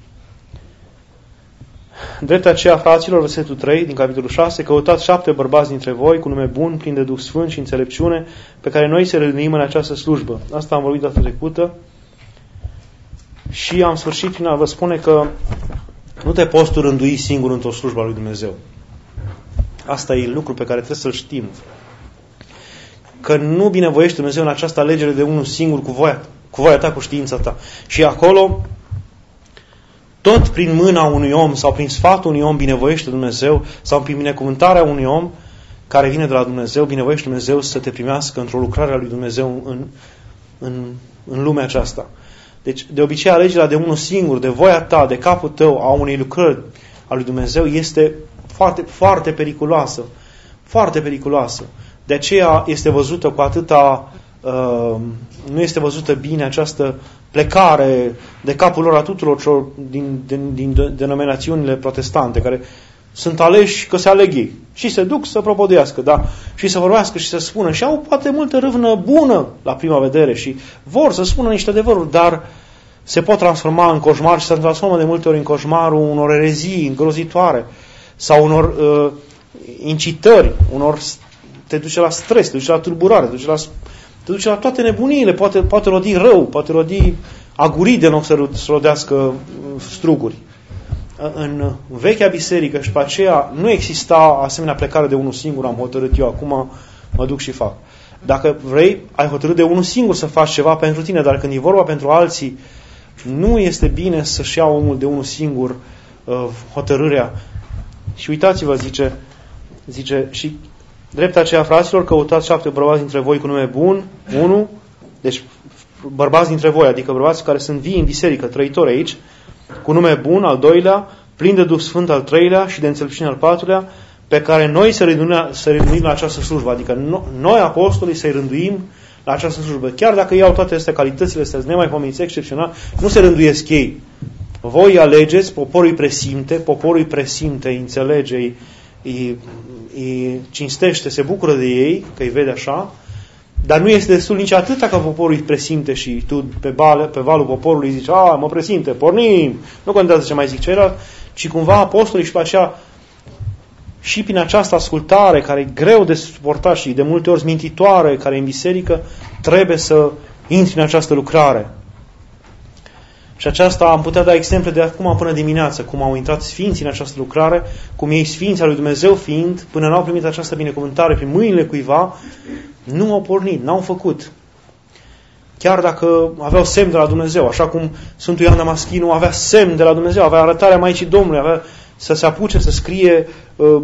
drept aceea, fraților, versetul trei, din capitolul șase, căutați șapte bărbați dintre voi, cu nume bun, plin de Duh Sfânt și înțelepciune, pe care noi să le rânduim în această slujbă. Asta am vorbit data trecută. Și am sfârșit prin a vă spune că nu te poți tu rândui singur într-o slujbă a lui Dumnezeu. Asta e lucru pe care trebuie să-l știm. Că nu binevoiește Dumnezeu în această alegere de unul singur cu voia, cu voia ta, cu știința ta. Și acolo, tot prin mâna unui om sau prin sfatul unui om binevoiește Dumnezeu sau prin binecuvântarea unui om care vine de la Dumnezeu, binevoiește Dumnezeu să te primească într-o lucrare a lui Dumnezeu în, în, în lumea aceasta. Deci, de obicei, alegerea de unul singur, de voia ta, de capul tău, a unei lucrări a lui Dumnezeu, este foarte, foarte periculoasă. Foarte periculoasă. De aceea este văzută cu atâta, uh, nu este văzută bine această plecare de capul lor a tuturor celor din, din, din denominațiunile protestante, care sunt aleși că se aleg ei. Și se duc să propăduiască, da? Și să vorbească și să spună. Și au poate multă râvnă bună la prima vedere și vor să spună niște adevăruri, dar se pot transforma în coșmar și se transformă de multe ori în coșmarul unor erezii îngrozitoare sau unor uh, incitări, unor te duce la stres, te duce la tulburare, te duce la, te duce la toate nebuniile, poate, poate rodi rău, poate rodi aguride în loc să rodească struguri. În vechea biserică și pe aceea nu exista asemenea plecare de unul singur, am hotărât eu, acum mă duc și fac. Dacă vrei, ai hotărât de unul singur să faci ceva pentru tine, dar când e vorba pentru alții, nu este bine să-și ia omul de unul singur uh, hotărârea. Și uitați-vă, zice, zice, și drept aceea, fraților, căutați șapte bărbați dintre voi cu nume bun, unu, deci bărbați dintre voi, adică bărbați care sunt vii în biserică, trăitori aici, cu nume bun, al doilea, plin de Duh Sfânt, al treilea, și de înțelepciune, al patrulea, pe care noi să rânduim, să rânduim la această slujbă, adică no, noi, apostolii, să-i rânduim la această slujbă. Chiar dacă ei au toate aceste calitățile, astea nemaipomeniți, excepțional, nu se rânduiesc ei. Voi alegeți, poporul îi presimte, poporul îi presimte, îi înțelege, îi, îi, îi cinstește, se bucură de ei, că îi vede așa, dar nu este destul nici atâta că poporul îi presimte și tu pe, bale, pe valul poporului zici, a, mă presimte, pornim, nu contează ce mai zic ceilalți, ci cumva apostolii și pe aceea și prin această ascultare care e greu de suportat și de multe ori smintitoare, care e în biserică, trebuie să intri în această lucrare. Și aceasta am putea da exemple de acum până dimineață, cum au intrat sfinții în această lucrare, cum ei sfinții al lui Dumnezeu fiind, până n-au primit această binecuvântare prin mâinile cuiva, nu au pornit, n-au făcut. Chiar dacă aveau semn de la Dumnezeu, așa cum Sfântul Ioan Damaschinu avea semn de la Dumnezeu, avea arătarea Maicii Domnului, avea să se apuce să scrie uh,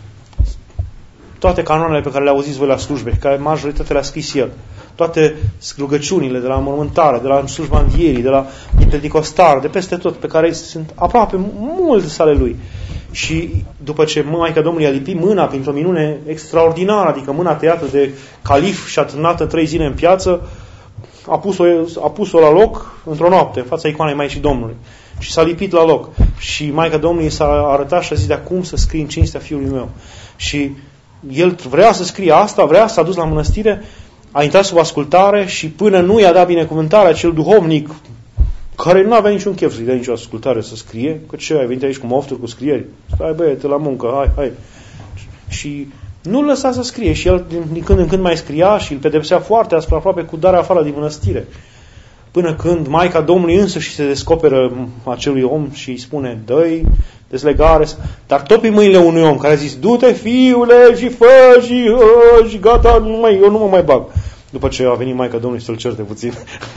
toate canoanele pe care le auziți voi la slujbe, care majoritatea le-a scris el. Toate rugăciunile de la mormântare, de la slujba învierii, de la Pentecostar, de peste tot, pe care sunt aproape multe sale lui. Și după ce Maica Domnului a lipit mâna printr-o minune extraordinară, adică mâna tăiată de calif și atârnată trei zile în piață, a pus-o, a pus-o la loc într-o noapte, în fața icoanei Maicii Domnului. Și s-a lipit la loc. Și Maica Domnului s-a arătat și a zis, de acum să scrii în cinstea fiului meu. Și el vrea să scrie asta, vrea, s-a dus la mănăstire, a intrat sub ascultare și până nu i-a dat binecuvântarea acel duhovnic care nu avea niciun chef să-i dea nicio ascultare să scrie, că ce, ai venit aici cu mofturi, cu scrieri? Stai băiete la muncă, hai, hai. Și nu-l lăsa să scrie și el din, din când în când mai scria și îl pedepsea foarte aspre, aproape cu darea afară din mănăstire. Până când Maica Domnului însă și se descoperă acelui om și îi spune, dă-i dezlegare, dar tot pe mâinile unui om care a zis, du-te fiule și fă și, uh, și gata, nu mai, eu nu mă mai bag. După ce a venit Maica Domnului să-l certe puțin.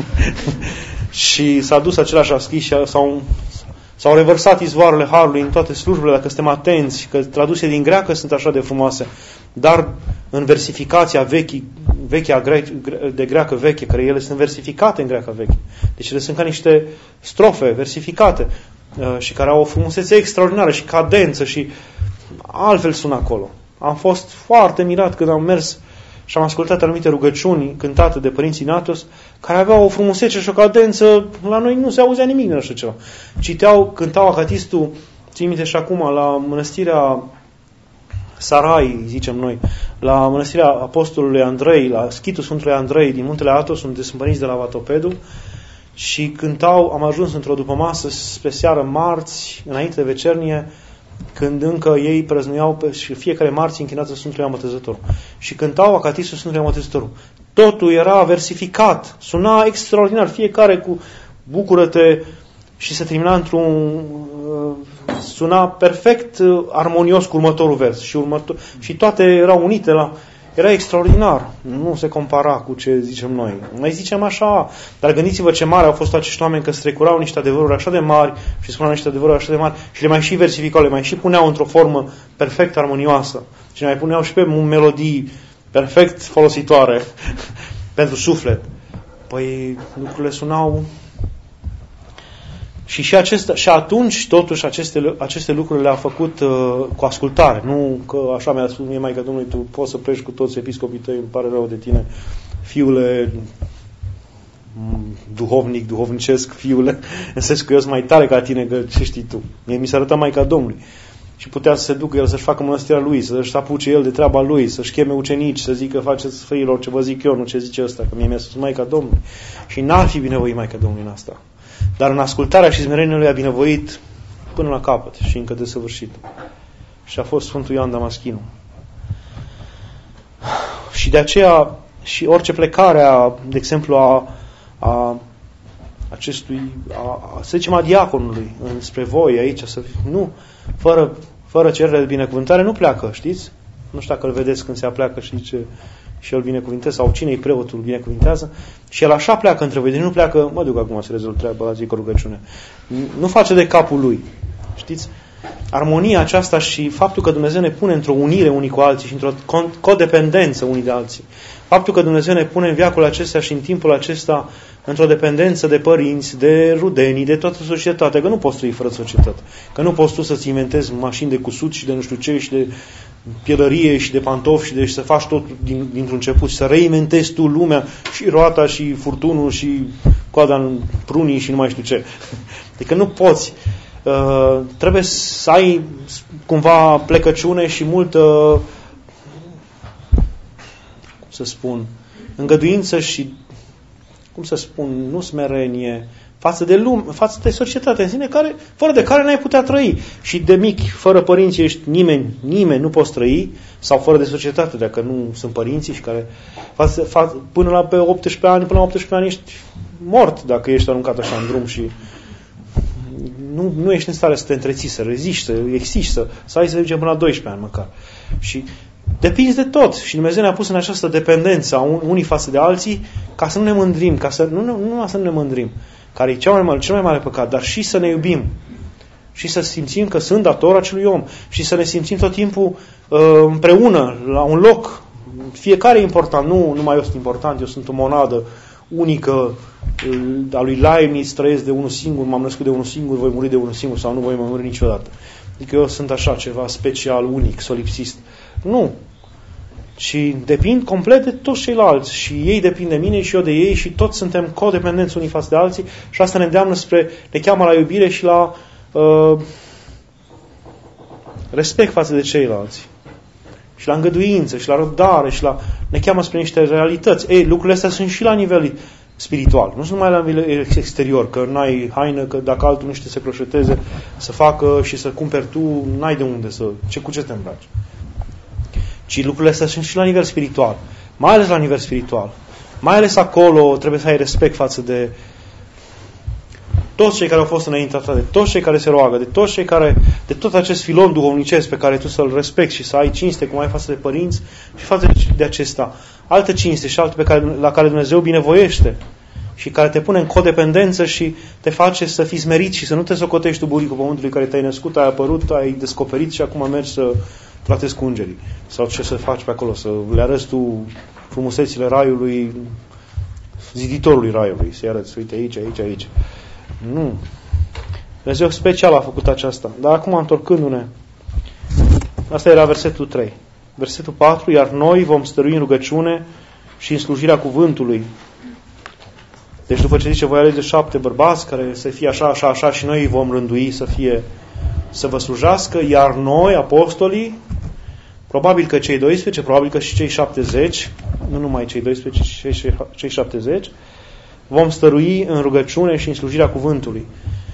Și s-a dus același a scris și s-au, s-au revărsat izvoarele Harului în toate slujbele, dacă suntem atenți, că traduse din greacă sunt așa de frumoase, dar în versificația vechi, vechea de greacă veche, care ele sunt versificate în greacă veche. Deci ele sunt ca niște strofe versificate și care au o frumusețe extraordinară și cadență și altfel sună acolo. Am fost foarte mirat când am mers și am ascultat anumite rugăciuni cântate de părinții Natos, care aveau o frumusețe și o cadență, la noi nu se auzea nimic din așa ceva. Citeau, cântau acatistul, țin minte și acum, la mănăstirea Sarai, zicem noi, la mănăstirea Apostolului Andrei, la schitul Sfântului Andrei din Muntele Athos, unde sunt părinți de la Vatopedu, și cântau, am ajuns într-o dupămasă spre seară marți, înainte de vecernie, când încă ei prăznuiau pe, și fiecare marți închinată Sfântului Ioan Botezătorul. Și cântau acatistul Sfântului Ioan Botezătorul. Totul era versificat, suna extraordinar, fiecare cu bucură-te și se termina într-un suna perfect armonios cu următorul vers și, următor, și toate erau unite la... Era extraordinar. Nu se compara cu ce zicem noi. Mai zicem așa, dar gândiți-vă ce mari au fost acești oameni, că strecurau niște adevăruri așa de mari și spuneau niște adevăruri așa de mari și le mai și versificau, le mai și puneau într-o formă perfect armonioasă și le mai puneau și pe melodii perfect folositoare pentru suflet. Păi lucrurile sunau Și, și, acesta, și atunci, totuși, aceste, aceste lucruri le-a făcut uh, cu ascultare. Nu că așa mi-a spus mie Maica Domnului, tu poți să pleci cu toți episcopii tăi, îmi pare rău de tine, fiule duhovnic, duhovnicesc, fiule, în sens că eu sunt mai tare ca tine, că ce știi tu. Mie mi se arăta Maica Domnului. Și putea să se ducă el să-și facă mănăstirea lui, să-și apuce el de treaba lui, să-și cheme ucenici, să zică faceți fiilor ce vă zic eu, nu ce zice ăsta, că mie mi-a spus Maica Domnului. Și n-ar fi binevoit Maica Domnului în asta. Dar în ascultarea și smerenia lui a binevoit până la capăt și încă de săvârșit. Și a fost Sfântul Ioan Damaschinu. Și de aceea, și orice plecare, a, de exemplu, a, a acestui, a, a, să zicem, a diaconului înspre voi aici, să, nu, fără, fără cerere de binecuvântare, nu pleacă, știți? Nu știu dacă îl vedeți când se apleacă și zice și el binecuvintează, sau cine-i preotul binecuvintează, și el așa pleacă între voi, deci nu pleacă, mă duc acum să rezolv treaba, zic o rugăciune. Nu face de capul lui, știți? Armonia aceasta și faptul că Dumnezeu ne pune într-o unire unii cu alții și într-o codependență unii de alții. Faptul că Dumnezeu ne pune în veacul acesta și în timpul acesta într-o dependență de părinți, de rudenii, de toată societatea, că nu poți trăi fără societate, că nu poți tu să-ți inventezi mașini de cusut și de nu știu ce și de pielărie și de pantofi și de și să faci tot din, dintr-un început și să reinventezi tu lumea și roata și furtunul și coada în prunii și nu mai știu ce. Adică nu poți. Uh, trebuie să ai cumva plecăciune și multă, cum să spun, îngăduință și, cum să spun, nu smerenie, față de lume, față de societate în sine, care, fără de care n-ai putea trăi. Și de mic, fără părinți, ești nimeni, nimeni nu poți trăi, sau fără de societate, dacă nu sunt părinții și care, față, față, până la pe optsprezece ani, până la optsprezece ani ești mort dacă ești aruncat așa în drum și nu, nu ești în stare să te întreții, să reziști, să existi, să, să ai, să zicem, până la doisprezece ani măcar. Și depinzi de tot. Și Dumnezeu ne-a pus în această dependență a unii față de alții ca să nu ne mândrim, ca să nu, nu, nu să nu ne mândrim, care e cel mai mare, cel mai mare păcat, dar și să ne iubim. Și să simțim că sunt dator acelui om. Și să ne simțim tot timpul uh, împreună, la un loc. Fiecare e important. Nu numai eu sunt important, eu sunt o monadă unică a lui Leibniz, trăiesc de unul singur, m-am născut de unul singur, voi muri de unul singur sau nu voi mai muri niciodată. Adică eu sunt așa ceva special, unic, solipsist. Nu. Și depind complet de toți ceilalți. Și ei depind de mine și eu de ei și toți suntem codependenți unii față de alții și asta ne îndeamnă spre, ne cheamă la iubire și la uh, respect față de ceilalți. Și la îngăduință, și la răbdare, și la... ne cheamă spre niște realități. Ei, lucrurile astea sunt și la nivel spiritual. Nu sunt numai la nivel exterior, că n-ai haină, că dacă altul nu știe să croșeteze, să facă și să cumperi tu, n-ai de unde să... Ce, cu ce te îmbraci? Ci lucrurile astea sunt și la nivel spiritual. Mai ales la nivel spiritual. Mai ales acolo trebuie să ai respect față de toți cei care au fost înaintea ta, de toți cei care se roagă, de toți cei care, de tot acest filon duhovnicesc pe care tu să-l respecti și să ai cinste cum ai față de părinți și față de acesta. Altă cinste și alte pe care, la care Dumnezeu binevoiește și care te pune în codependență și te face să fii smerit și să nu te socotești tu buricul pământului care te-ai născut, ai apărut, ai descoperit și acum mergi să tratezi cu îngerii. Sau ce să faci pe acolo, să le arăți tu frumusețile raiului, ziditorului raiului, să-i arăți, uite aici, aici, aici. Nu. Dumnezeu special a făcut aceasta. Dar acum, întorcându-ne, asta era versetul trei. Versetul patru, iar noi vom stărui în rugăciune și în slujirea cuvântului. Deci după ce zice, voi alege șapte bărbați care să fie așa, așa, așa și noi vom rândui să fie, să vă slujească, iar noi, apostolii, probabil că cei doisprezece, probabil că și cei șaptezeci, nu numai cei doisprezece, ci cei, cei șaptezeci, vom stărui în rugăciune și în slujirea cuvântului.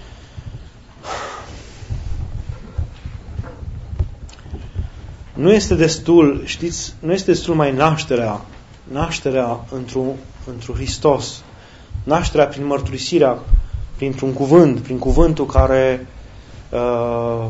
Nu este destul, știți, nu este destul mai nașterea, nașterea într-un, într-un Hristos, nașterea prin mărturisirea, printr-un cuvânt, prin cuvântul care uh,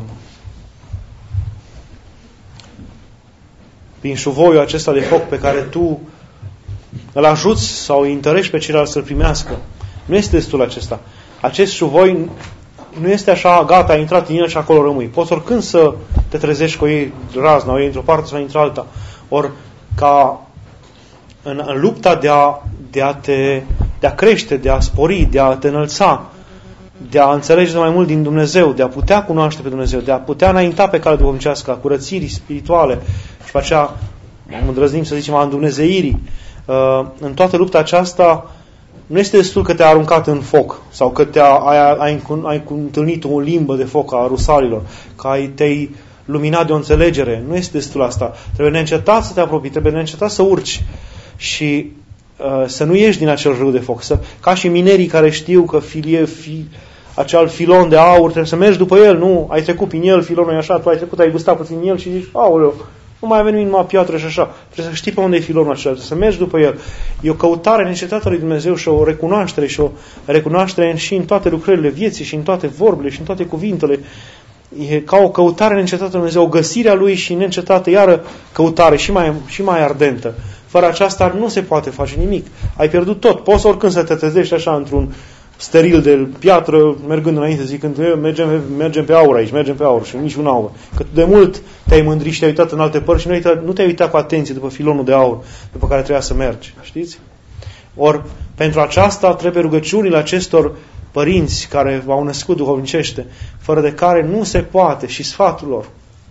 prin șuvoiul acesta de foc pe care tu îl ajuți sau îi întărești pe ceilalți să-l primească. Nu este destul acesta. Acest șuvoi nu este așa, gata, ai intrat în el și acolo rămâi. Poți oricând să te trezești cu ei razna, o iei într-o parte sau într-alta. Ori ca în, în lupta de a, de, a te, de a crește, de a spori, de a te înălța, de a înțelege mai mult din Dumnezeu, de a putea cunoaște pe Dumnezeu, de a putea înainta pe calea duhovnicească, a curățirii spirituale și pe aceea, am îndrăznim să zicem, a îndumnezeirii. În toată lupta aceasta nu este destul că te-a aruncat în foc sau că te-a, ai, ai, ai întâlnit o limbă de foc a rusalilor, că ai, te-ai luminat de o înțelegere. Nu este destul asta. Trebuie neîncetat să te apropii, trebuie neîncetat să urci și uh, să nu ieși din acel râu de foc. Să, ca și minerii care știu că filie, fi, acel filon de aur, trebuie să mergi după el, nu? Ai trecut prin el, filonul e așa, tu ai trecut, ai gustat puțin în el și zici, aoleu, nu mai avem numai piatră și așa. Trebuie să știi pe unde e filonul acela, să mergi după el. E o căutare neîncetată lui Dumnezeu și o recunoaștere și o recunoaștere și în toate lucrările vieții și în toate vorbele și în toate cuvintele. E ca o căutare neîncetată lui Dumnezeu, o găsire a lui și neîncetată iară căutare și mai, și mai ardentă. Fără aceasta nu se poate face nimic. Ai pierdut tot. Poți oricând să te trezești așa într-un steril de piatră, mergând înainte, zicând, mergem, mergem pe aur aici, mergem pe aur și nici un aur. Că de mult te-ai mândrit și te-ai uitat în alte părți și nu, uitat, nu te-ai uitat cu atenție după filonul de aur după care trebuia să mergi. Știți? Ori, pentru aceasta trebuie rugăciunile acestor părinți care v-au născut duhovnicește, fără de care nu se poate, și sfatul lor.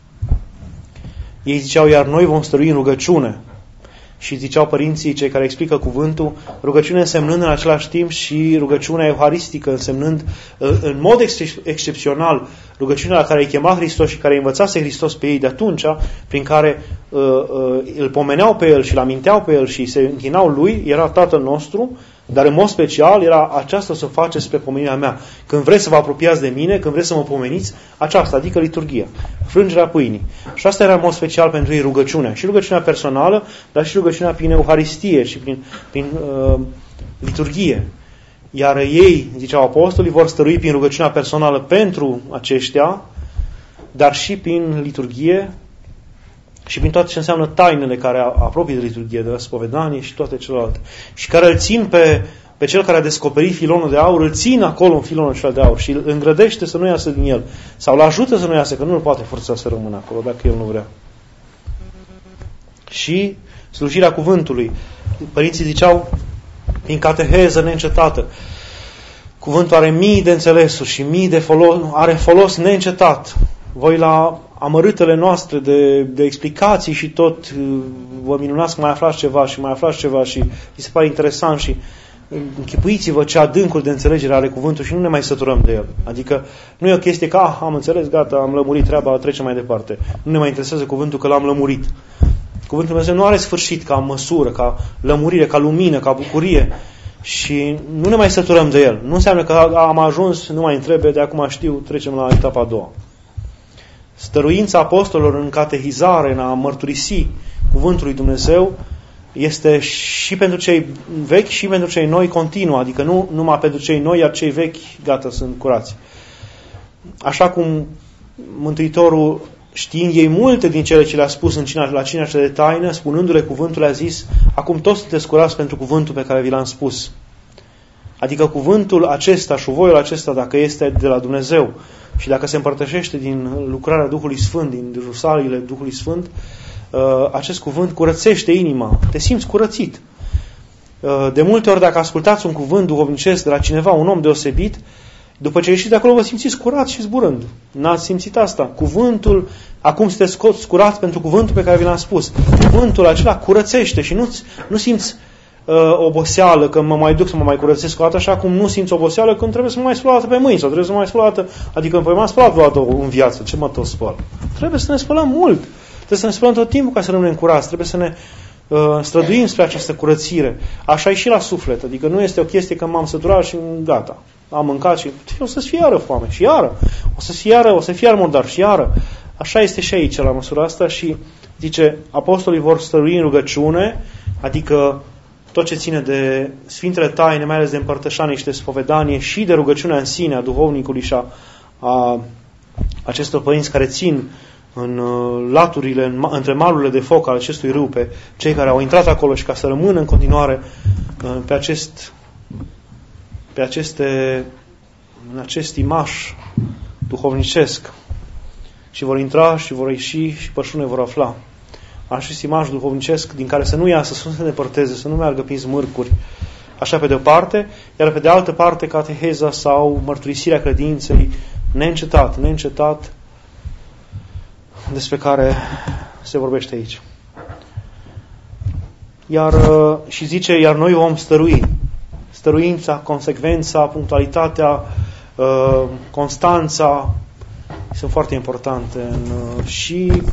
Ei ziceau, iar noi vom stărui în rugăciune. Și ziceau părinții, cei care explică cuvântul, rugăciune însemnând în același timp și rugăciunea euharistică, însemnând în mod ex- excepțional rugăciunea la care îi chema Hristos și care îi învățase Hristos pe ei de atunci, prin care uh, uh, îl pomeneau pe el și îl aminteau pe el și se închinau lui, era Tatăl nostru, dar în mod special era aceasta să o faceți spre pomenirea mea. Când vreți să vă apropiați de mine, când vreți să mă pomeniți, aceasta, adică liturghia, frângerea pâinii. Și asta era în mod special pentru ei rugăciunea. Și rugăciunea personală, dar și rugăciunea prin Euharistie și prin, prin uh, liturghie. Iar ei, ziceau apostolii, vor stărui prin rugăciunea personală pentru aceștia, dar și prin liturghie și prin toate ce înseamnă tainele care apropie de liturghie, de spovedanie și toate celelalte. Și care îl țin pe, pe cel care a descoperit filonul de aur, îl țin acolo în filonul acela de aur și îl îngrădește să nu iasă din el. Sau îl ajută să nu iasă, că nu îl poate forța să rămână acolo, dacă el nu vrea. Și slujirea cuvântului. Părinții ziceau, prin cateheză neîncetată, cuvântul are mii de înțelesuri și mii de folos, are folos neîncetat. Voi la amărâtele noastre de, de explicații și tot vă minunați că mai aflați ceva și mai aflați ceva și vi se pare interesant și închipuiți-vă ce adâncuri de înțelegere are cuvântul și nu ne mai săturăm de el. Adică nu e o chestie că ah, am înțeles, gata, am lămurit treaba, trecem mai departe. Nu ne mai interesează cuvântul că l-am lămurit. Cuvântul Dumnezeu nu are sfârșit ca măsură, ca lămurire, ca lumină, ca bucurie și nu ne mai săturăm de el. Nu înseamnă că am ajuns, nu mai întrebe, de acum știu, trecem la etapa a doua. Stăruința apostolilor în catehizare, în a mărturisi cuvântul lui Dumnezeu, este și pentru cei vechi și pentru cei noi continuă, adică nu numai pentru cei noi, iar cei vechi, gata, sunt curați. Așa cum Mântuitorul, știind ei multe din cele ce le-a spus în cina, la cina cea de taină, spunându-le cuvântul, a zis, acum toți sunteți curați pentru cuvântul pe care vi l-am spus. Adică cuvântul acesta, șuvoiul acesta, dacă este de la Dumnezeu și dacă se împărtășește din lucrarea Duhului Sfânt, din rusalile Duhului Sfânt, acest cuvânt curățește inima. Te simți curățit. De multe ori, dacă ascultați un cuvânt duhovnicesc de la cineva, un om deosebit, după ce ieșiți de acolo, vă simțiți curați și zburând. N-ați simțit asta. Cuvântul, acum sunteți curați pentru cuvântul pe care vi l-am spus. Cuvântul acela curățește și nu, nu simți uh, oboseală că mă mai duc să mă mai curățesc o dată, așa cum nu simți oboseală când trebuie să mă mai spăl o dată pe mâini sau trebuie să mă mai spăl o dată, adică păi m-am spălat o dată în viață, ce mă tot spăl? Trebuie să ne spălăm mult. Trebuie să ne spălăm tot timpul ca să rămânem curați. Trebuie să ne uh, străduim spre această curățire. Așa e și la suflet. Adică nu este o chestie că m-am săturat și gata. Am mâncat și o să-ți fie iară foame și iară. O să-ți fie iară, o să fie iară murdar și iară. Așa este și aici la măsura asta și zice, apostolii vor stărui în rugăciune, adică tot ce ține de Sfintele Taine, mai ales de împărtășanie și de spovedanie și de rugăciunea în sine a duhovnicului și a, a acestor părinți care țin în laturile, în, între malurile de foc al acestui râu, pe cei care au intrat acolo și ca să rămână în continuare pe acest pe aceste în acest imaș duhovnicesc și vor intra și vor ieși și pășune vor afla. Acest imaș duhovnicesc din care să nu iasă, să nu se depărteze, să nu meargă prin smârcuri, Așa pe de o parte, iar pe de altă parte cateheza sau mărturisirea credinței neîncetat, neîncetat, despre care se vorbește aici. Iar, și zice, iar noi vom stărui. Stăruința, consecvența, punctualitatea, constanța sunt foarte importante în, și,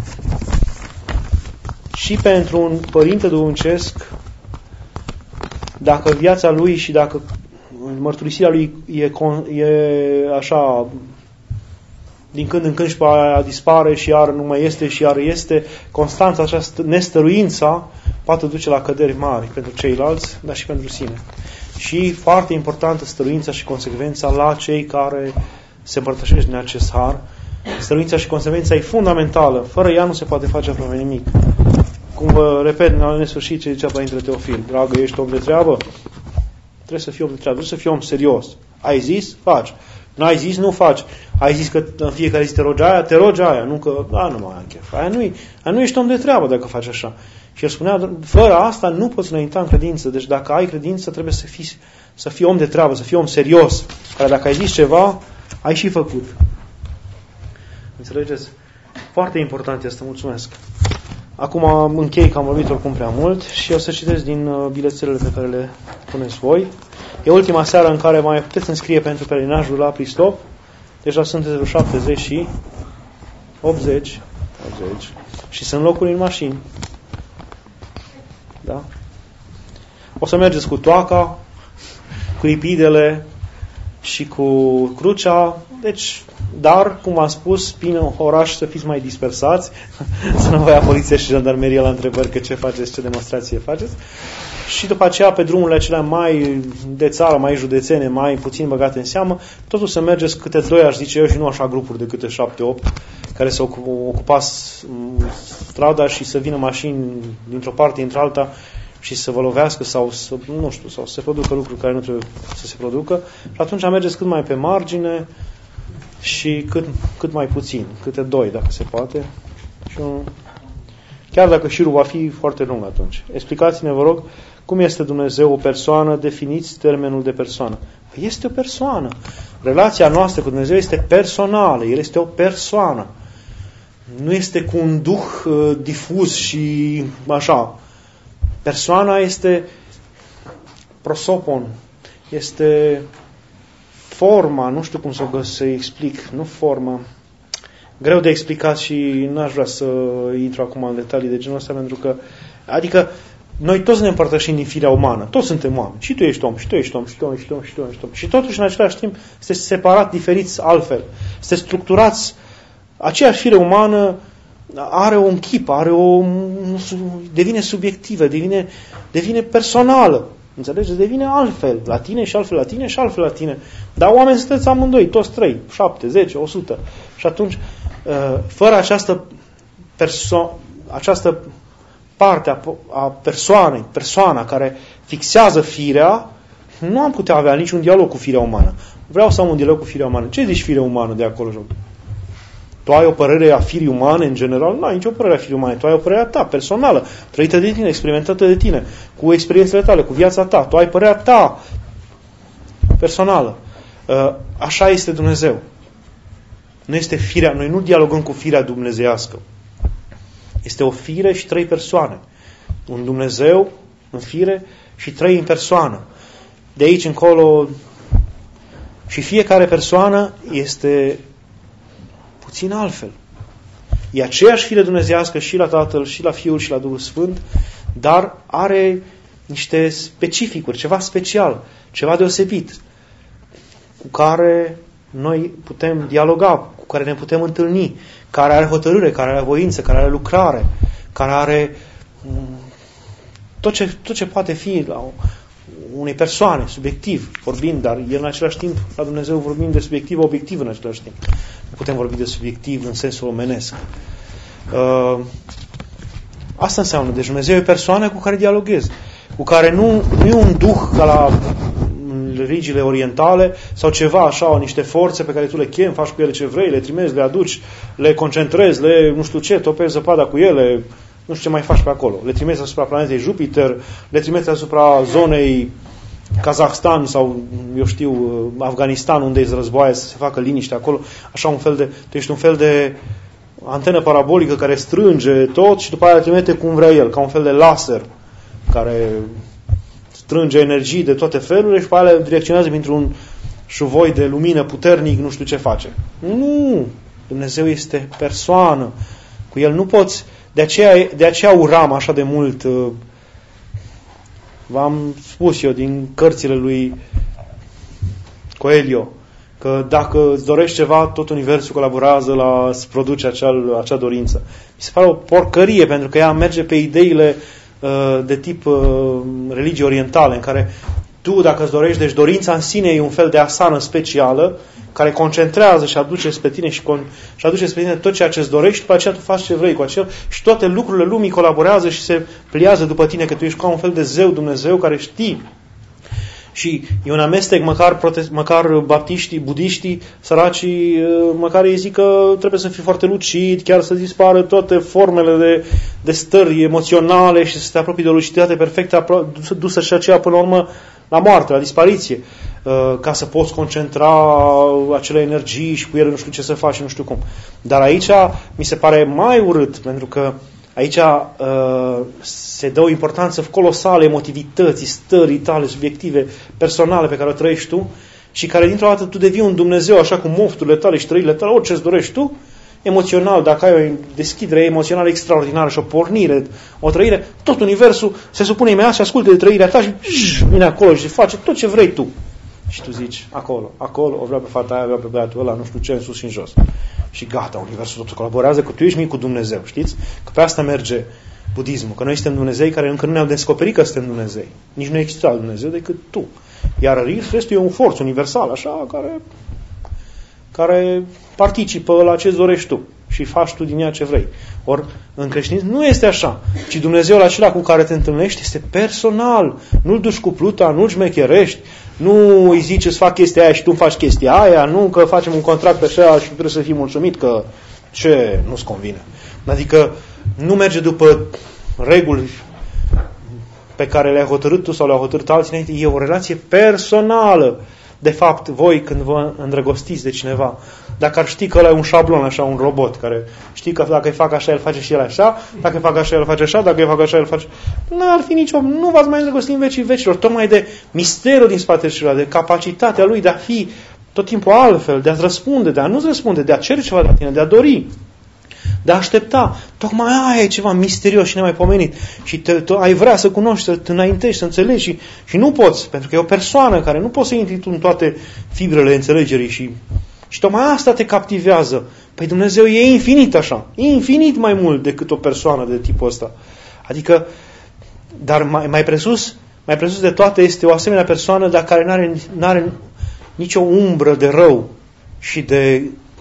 și pentru un părinte duhovnicesc, dacă viața lui și dacă mărturisirea lui e, e așa, din când în când și pe aia dispare și iar nu mai este și iar este, constanța această, nestăruința, poate duce la căderi mari pentru ceilalți, dar și pentru sine. Și foarte importantă stăruința și consecvența la cei care se împărtășesc din acest har. Stăruința și consecvența e fundamentală. Fără ea nu se poate face aproape nimic. Cum vă repet, în nesfârșit ce zicea Părintele Teofil, dragă, ești om de treabă? Trebuie să fii om de treabă, trebuie să fii om serios. Ai zis? Faci. N-ai zis? Nu faci. Ai zis că în fiecare zi te rogi aia? Te rogi aia. Nu că, da, nu mai am chef. Aia nu, aia nu ești om de treabă dacă faci așa. Și el spunea, fără asta nu poți înainta în credință. Deci dacă ai credință, trebuie să fii, să fii om de treabă, să fii om serios. Care dacă ai zis ceva, ai și făcut. Înțelegeți? Foarte important este, mulțumesc. Acum închei că am vorbit oricum prea mult și o să citesc din bilețelele pe care le puneți voi. E ultima seară în care mai puteți înscrie pentru pelerinajul la Pristop. Deja sunteți vreo șaptezeci și optzeci. optzeci. Și sunt locuri în mașini. Da? O să mergeți cu toaca, cu ipidele și cu crucea. Deci, dar, cum am spus, bine în oraș să fiți mai dispersați, să nu vă ia poliția și jandarmeria la întrebări că ce faceți, ce demonstrație faceți. Și după aceea, pe drumurile acelea mai de țară, mai județene, mai puțin băgate în seamă, totul să mergeți câte doi, aș zice eu, și nu așa grupuri de câte șapte, opt, care să ocupați strada și să vină mașini dintr-o parte, într-alta și să vă lovească sau să, nu știu, sau să se producă lucruri care nu trebuie să se producă. Și atunci mergeți cât mai pe margine și cât, cât mai puțin, câte doi, dacă se poate. Și un... Chiar dacă șirul va fi foarte lung atunci. Explicați-ne, vă rog, cum este Dumnezeu o persoană, definiți termenul de persoană. Este o persoană. Relația noastră cu Dumnezeu este personală. El este o persoană. Nu este cu un duh uh, difuz și așa. Persoana este prosopon. Este forma, nu știu cum să o să explic, nu forma. Greu de explicat și n-aș vrea să intru acum în detalii de genul ăsta, pentru că, adică, noi toți ne împărtășim din firea umană, toți suntem oameni, și tu ești om, și tu ești om, și tu ești om, și tu ești om, și totuși în același timp sunteți separat, diferiți altfel, sunteți structurați, aceeași fire umană are un chip, are o, devine subiectivă, devine, devine personală. Înțelegeți? Devine altfel la tine și altfel la tine și altfel la tine. Dar oameni sunteți amândoi, toți trei, șapte, zece, o sută. Și atunci, fără această, perso- această parte a, a persoanei, persoana care fixează firea, nu am putea avea niciun dialog cu firea umană. Vreau să am un dialog cu firea umană. Ce zici firea umană de acolo jos? Tu ai o părere a firii umane în general? Nu ai nicio părere a firii umane. Tu ai o părere a ta, personală, trăită de tine, experimentată de tine, cu experiențele tale, cu viața ta. Tu ai părerea ta personală. Așa este Dumnezeu. Nu este firea, noi nu dialogăm cu firea dumnezeiască. Este o fire și trei persoane. Un Dumnezeu în fire și trei în persoană. De aici încolo și fiecare persoană este puțin altfel. E aceeași fire dumnezeiască și la Tatăl, și la Fiul, și la Duhul Sfânt, dar are niște specificuri, ceva special, ceva deosebit, cu care noi putem dialoga, cu care ne putem întâlni, care are hotărâre, care are voință, care are lucrare, care are tot ce, tot ce poate fi la unei persoane, subiectiv, vorbind, dar el în același timp, la Dumnezeu vorbim de subiectiv, obiectiv în același timp. Nu putem vorbi de subiectiv în sensul omenesc. Uh, asta înseamnă. Deci Dumnezeu e o persoană cu care dialoghezi, cu care nu, nu e un duh ca la religiile orientale sau ceva așa, niște forțe pe care tu le chemi, faci cu ele ce vrei, le trimezi, le aduci, le concentrezi, le nu știu ce, topezi zăpada cu ele, nu știu ce mai faci pe acolo. Le trimiți asupra planetei Jupiter, le trimiți asupra zonei Kazahstan sau, eu știu, Afganistan, unde e războaie, să se facă liniște acolo, așa un fel de, tu ești un fel de antenă parabolică care strânge tot și după aia trimite cum vrea el, ca un fel de laser care strânge energii de toate felurile și după aia le direcționează printr-un șuvoi de lumină puternic, nu știu ce face. Nu! Dumnezeu este persoană. Cu El nu poți... De aceea, de aceea uram așa de mult. V-am spus eu din cărțile lui Coelho că dacă îți dorești ceva, tot universul colaborează la să produce acea, acea dorință. Mi se pare o porcărie, pentru că ea merge pe ideile uh, de tip uh, religii orientale, în care tu, dacă îți dorești, deci dorința în sine e un fel de asană specială care concentrează și aduce spre tine și, con- și aduce spre tine tot ceea ce îți dorești, după aceea tu faci ce vrei cu acel și toate lucrurile lumii colaborează și se pliază după tine, că tu ești ca un fel de zeu Dumnezeu care știi. Și e un amestec, măcar, prote- măcar baptiștii, budiștii, săracii, măcar ei zic că trebuie să fii foarte lucid, chiar să dispară toate formele de, de stări emoționale și să te apropii de o luciditate perfectă, dusă și aceea până la urmă la moarte, la dispariție, ca să poți concentra acele energii și cu ele nu știu ce să faci, nu știu cum. Dar aici mi se pare mai urât, pentru că aici uh, se dă o importanță colosală emotivității, stării tale, subiective, personale pe care o trăiești tu și care dintr-o dată tu devii un Dumnezeu, așa cu mofturile tale și trăirile tale, orice îți dorești tu, emoțional, dacă ai o deschidere emoțională extraordinară și o pornire, o trăire, tot universul se supune imediat și ascultă de trăirea ta și pș, vine acolo și face tot ce vrei tu. Și tu zici, acolo, acolo, o vreau pe fata aia, o vreau pe băiatul ăla, nu știu ce, în sus și în jos. Și gata, universul tot colaborează, că tu ești mic cu Dumnezeu, știți? Că pe asta merge budismul, că noi suntem Dumnezei care încă nu ne-au descoperit că suntem Dumnezei. Nici nu există alt Dumnezeu decât tu. Iar restul e un forț universal, așa, care, care participă la ce-ți dorești tu și faci tu din ea ce vrei. Ori în creștinism nu este așa, ci Dumnezeul acela cu care te întâlnești este personal. Nu-l duci cu pluta, nu-l șmecherești, nu îi zici îți fac chestia aia și tu îmi faci chestia aia, nu că facem un contract pe așa și trebuie să fii mulțumit că ce nu-ți convine. Adică nu merge după reguli pe care le-ai hotărât tu sau le-au hotărât alții, e o relație personală. De fapt, voi când vă îndrăgostiți de cineva, dacă ar ști că ăla e un șablon, așa, un robot, care știi că dacă îi fac așa, el face și el așa, dacă îi fac așa, el face așa, dacă îi fac așa, el face... N-ar fi nicio... Nu v-ați mai îndrăgosti în vecii vecilor, tocmai de misterul din spatele celor, de capacitatea lui de a fi tot timpul altfel, de a-ți răspunde, de a nu-ți răspunde, de a cere ceva de la tine, de a dori, de a aștepta. Tocmai aia e ceva misterios și nemaipomenit. Și te, te, ai vrea să cunoști, să te înaintești, să înțelegi și, și nu poți, pentru că e o persoană care nu poți să intri tu în toate fibrele înțelegerii și, și tocmai asta te captivează. Păi Dumnezeu e infinit așa, infinit mai mult decât o persoană de tipul ăsta. Adică, dar mai, mai presus, mai presus de toate este o asemenea persoană, dar care n-are, n-are nicio umbră de rău și de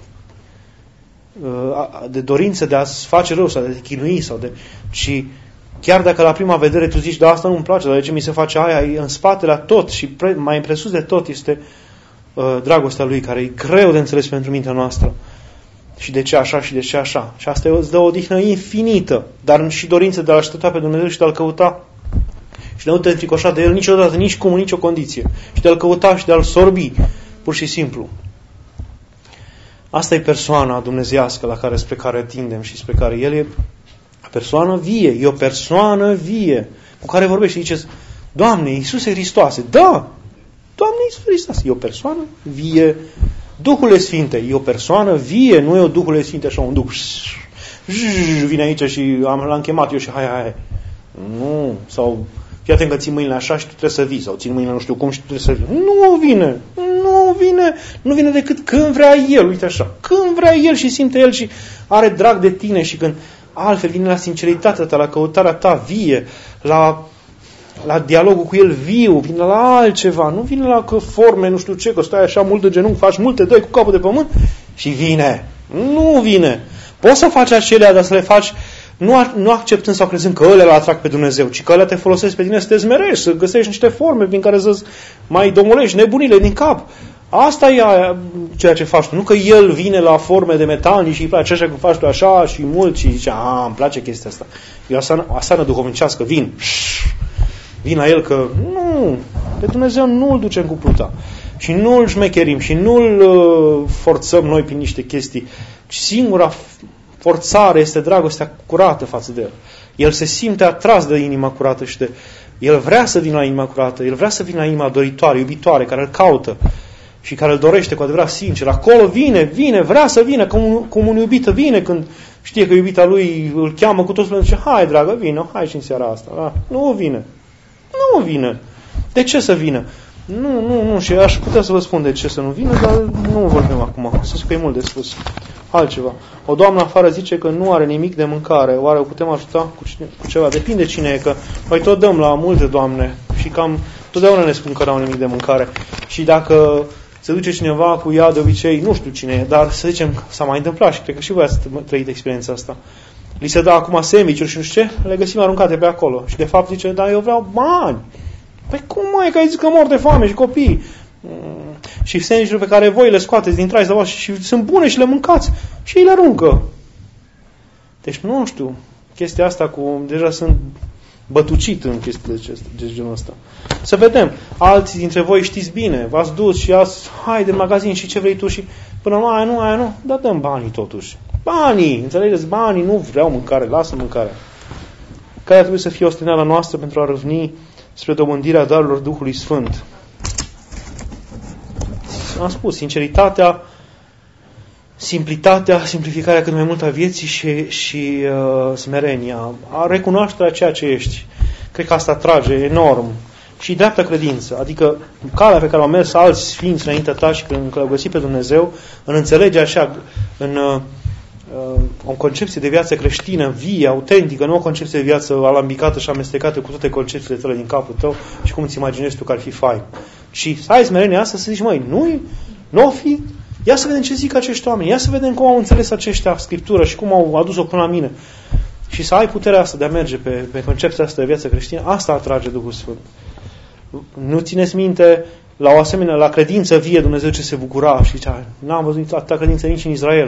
de dorință de a-ți face rău sau de a te chinui sau de... Și chiar dacă la prima vedere tu zici, da, asta nu-mi place, dar de ce mi se face aia, în spatele a tot și pre, mai presus de tot este uh, dragostea lui, care e greu de înțeles pentru mintea noastră. Și de ce așa și de ce așa. Și asta îți dă o odihnă infinită, dar și dorință de a aștepta pe Dumnezeu și de a-L căuta și de a nu te înfricoșa de El niciodată, nici cum, nicio condiție. Și de a-L căuta și de a-L sorbi, pur și simplu. Asta e persoana dumnezeiască la care, spre care tindem și spre care El e o persoană vie, e o persoană vie cu care vorbește. Ziceți, Doamne, Iisuse Hristoase, da, Doamne Iisuse Hristoase, e o persoană vie. Duhul Sfinte, e o persoană vie, nu e o Duhul Sfinte așa, un Duh vine aici și am, l-am chemat eu și hai, hai, hai. Nu, sau fii atent că ții mâinile așa și tu trebuie să vii, sau ții mâinile nu știu cum și tu trebuie să vii. Nu vine, nu vine, nu vine decât când vrea El, uite așa, când vrea El și simte El și are drag de tine și când altfel vine la sinceritatea ta, la căutarea ta vie, la, la dialogul cu El viu, vine la altceva, nu vine la că forme, nu știu ce, că stai așa mult de genunchi, faci multe doi cu capul de pământ și vine, nu vine. Poți să faci acelea, dar să le faci Nu, nu acceptând sau crezând că ălea îl atrag pe Dumnezeu, ci că ălea te folosesc pe tine să te zmerești, să găsești niște forme prin care să mai domolești nebunile din cap. Asta e aia, ceea ce faci tu. Nu că El vine la forme de metani și îi place așa că faci tu așa și mult și zice, a, îmi place chestia asta. E o asană, asană duhovnicească, vin. Vin la El că, nu, Pe Dumnezeu nu îl ducem cu pluta. Și nu îl șmecherim și nu îl uh, forțăm noi prin niște chestii. Singura forțare este dragostea curată față de El. El se simte atras de inima curată și de... El vrea să vină la inima curată, El vrea să vină la inima doritoare, iubitoare, care îl caută și care îl dorește cu adevărat sincer. Acolo vine, vine, vrea să vină, cum, cum un iubită vine când știe că iubita lui îl cheamă cu toți, zice, hai dragă, vină, hai și în seara asta. Da? Nu vine. Nu vine. De ce să vină? Nu, nu, nu, și aș putea să vă spun de ce să nu vină, dar nu vorbim acum. Să spun că e mult de spus. Altceva. O doamnă afară zice că nu are nimic de mâncare. Oare o putem ajuta cu, cine, cu ceva? Depinde cine e, că noi tot dăm la multe doamne și cam totdeauna ne spun că nu au nimic de mâncare. Și dacă se duce cineva cu ea, de obicei, nu știu cine e, dar să zicem, s-a mai întâmplat și cred că și voi ați trăit experiența asta. Li se dă acum sandwich-uri și nu știu ce, le găsim aruncate pe acolo. Și de fapt zice, da, eu vreau bani. Păi cum mai, că ai zis că mor de foame și copii? Mm. Și sandwich-uri pe care voi le scoateți din trai și, și sunt bune și le mâncați și ei le aruncă. Deci nu știu, chestia asta cu, deja sunt bătucit în chestiile de genul ăsta. Să vedem, alții dintre voi știți bine, v-ați dus și ați, hai de magazin și ce vrei tu și până la aia nu, aia nu, dar dăm banii totuși. Banii, înțelegeți, banii, nu vreau mâncare, lasă mâncarea. Care trebuie să fie osteneala noastră pentru a râvni spre dobândirea darurilor Duhului Sfânt? Am spus, sinceritatea, simplitatea, simplificarea cât mai mult a vieții și, și uh, smerenia, a recunoașterea ceea ce ești. Cred că asta atrage enorm. Și dreapta credință, adică calea pe care au mers alți sfinți înaintea ta și când l-au găsit pe Dumnezeu, în înțelege așa, în uh, o concepție de viață creștină, vie, autentică, nu o concepție de viață alambicată și amestecată cu toate concepțiile tale din capul tău și cum îți imaginezi tu că ar fi fain. Și să ai smerenia asta să zici, măi, nu nu o fi, ia să vedem ce zic acești oameni, ia să vedem cum au înțeles aceștia Scriptură și cum au adus-o până la mine. Și să ai puterea asta de a merge pe, pe concepția asta de viață creștină, asta atrage Duhul Sfânt. Nu țineți minte la o asemenea, la credință vie Dumnezeu ce se bucura și zicea, n-am văzut atâta credință nici în Israel.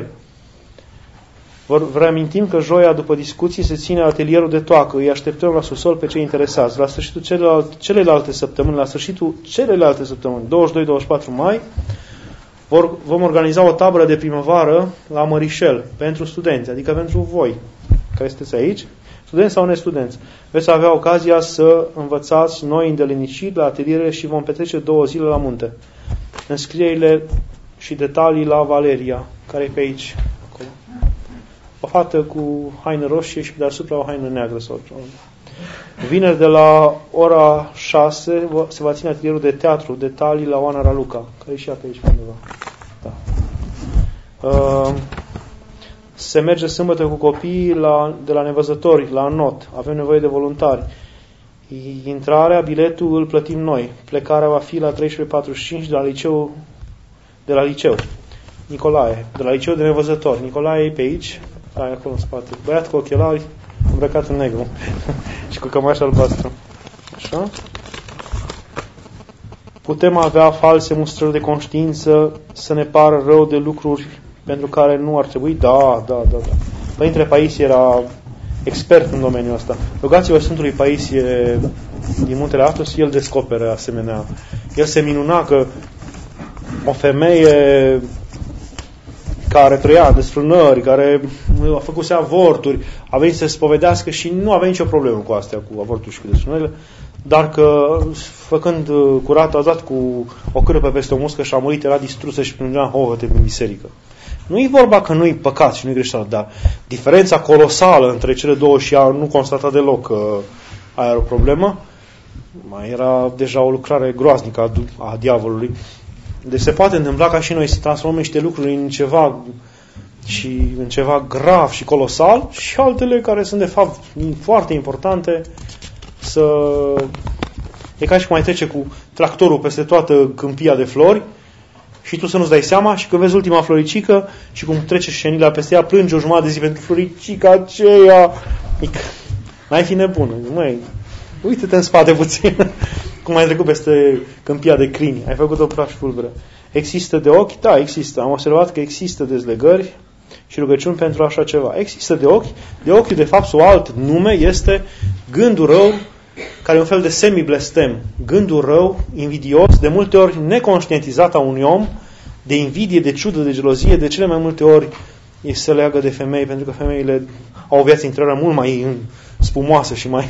Vă reamintim că joia, după discuții, se ține atelierul de toacă. Îi așteptăm la subsol pe cei interesați. La sfârșitul celelalte, celelalte săptămâni, la sfârșitul celelalte săptămâni, douăzeci și doi douăzeci și patru mai, vor, vom organiza o tabără de primăvară la Mărișel pentru studenți, adică pentru voi, care sunteți aici, studenți sau nestudenți. Veți avea ocazia să învățați noi îndeleniciri la ateliere și vom petrece două zile la munte. Înscrierile și detalii la Valeria, care e pe aici. Acolo. O fată cu haină roșie și pe deasupra o haină neagră. Sau vineri de la ora șase se va ține atelierul de teatru, detalii la Oana Raluca, care e și ea pe aici undeva. Da. Uh, se merge sâmbătă cu copiii la, de la nevăzători, la not. Avem nevoie de voluntari. Intrarea, biletul îl plătim noi. Plecarea va fi la treisprezece patruzeci și cinci de la liceu, de la liceu. Nicolae, de la liceu de nevăzători. Nicolae e pe aici, ai acolo în spate. Băiat cu ochelari, îmbrăcat în negru și cu cămașa albastră. Așa? Putem avea false mustrări de conștiință să ne pară rău de lucruri pentru care nu ar trebui? Da, da, da, da. Părintele Paisie era expert în domeniul ăsta. Rugați-vă Sfântului Paisie din Muntele Athos, el descoperă asemenea. El se minuna că o femeie care trăia desfrânări, care a făcut avorturi, a venit să se spovedească și nu avea nicio problemă cu astea, cu avortul și cu desfrânările, dar că făcând curat a dat cu o cârpă peste o muscă și a murit, era distrusă și plângea în hohote în biserică. Nu e vorba că nu-i păcat și nu-i greșeală, dar diferența colosală între cele două și ea nu constata deloc că aia era o problemă, mai era deja o lucrare groaznică a, a diavolului. Deci se poate întâmpla ca și noi să transformăm niște lucruri în ceva și în ceva grav și colosal și altele care sunt de fapt foarte importante să... E ca și cum mai trece cu tractorul peste toată câmpia de flori și tu să nu-ți dai seama și când vezi ultima floricică și cum trece șenila peste ea, plânge o jumătate de zi pentru floricica aceea. Mai fi nebună. Măi, uite-te în spate puțin. Cum ai trecut peste câmpia de crini. Ai făcut-o praf și pulbere. Există de ochi? Da, există. Am observat că există dezlegări și rugăciuni pentru așa ceva. Există de ochi. De ochi, de fapt, sau alt nume este gândul rău care e un fel de semi-blestem, gândul rău, invidios, de multe ori neconștientizat a unui om, de invidie, de ciudă, de gelozie, de cele mai multe ori se leagă de femei, pentru că femeile au o viață interioară mult mai spumoasă și mai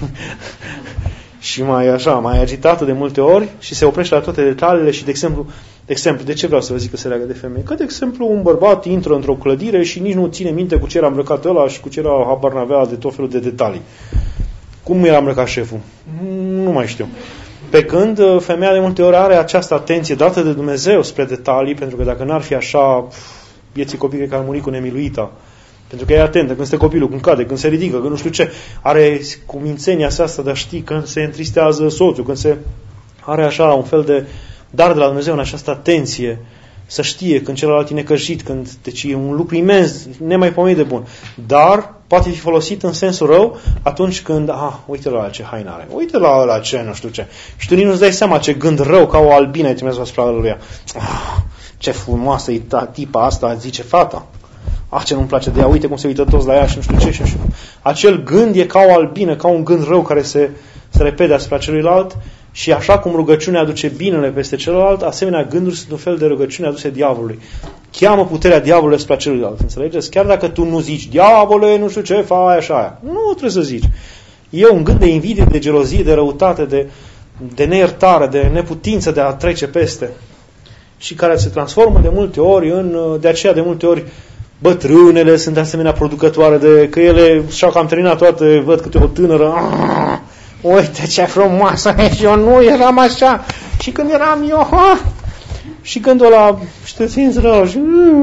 și mai așa, mai agitată de multe ori și se oprește la toate detaliile și, de exemplu, de exemplu, de ce vreau să vă zic că se leagă de femei? Că, de exemplu, un bărbat intră într-o clădire și nici nu ține minte cu ce era îmbrăcat ăla și cu ce era, habar n-avea, de tot felul de detalii. Cum era îmbrăcat șeful? Nu mai știu. Pe când femeia de multe ori are această atenție dată de Dumnezeu spre detalii, pentru că dacă n-ar fi așa, vieții copii care ar muri cu nemiluita. Pentru că e atentă când stă copilul, când cade, când se ridică, când nu știu ce. Are cumințenia asta de a ști când se întristează soțul, când se are așa un fel de dar de la Dumnezeu în această atenție, să știe când celălalt e necăjit, când, deci e un lucru imens, nemaipomenit de bun. Dar poate fi folosit în sensul rău atunci când, ah, uite la ce haină are, uite la ăla ce, nu știu ce. Și tu nici nu-ți dai seama ce gând rău, ca o albină, îi trimează asupra lui. Ah, ce frumoasă e tipa asta, zice fata. Ah, ce nu-mi place de ea, uite cum se uită toți la ea și nu știu ce. Și așa. Acel gând e ca o albină, ca un gând rău care se, se repede asupra celuilalt. Și așa cum rugăciunea aduce binele peste celălalt, asemenea gânduri sunt un fel de rugăciune aduse diavolului. Cheamă puterea diavolului asupra celuilalt, înțelegeți? Chiar dacă tu nu zici, diavole, nu știu ce, fa aia și aia. Nu trebuie să zici. E un gând de invidie, de gelozie, de răutate, de, de neiertare, de neputință de a trece peste. Și care se transformă de multe ori în, de aceea de multe ori bătrânele sunt de asemenea producătoare de, că ele și-au cam terminat toate, văd câte o tânără, aaa, uite ce frumoasă e și eu nu eram așa. Și când eram eu, ha? Și când ăla, și te simți rău și,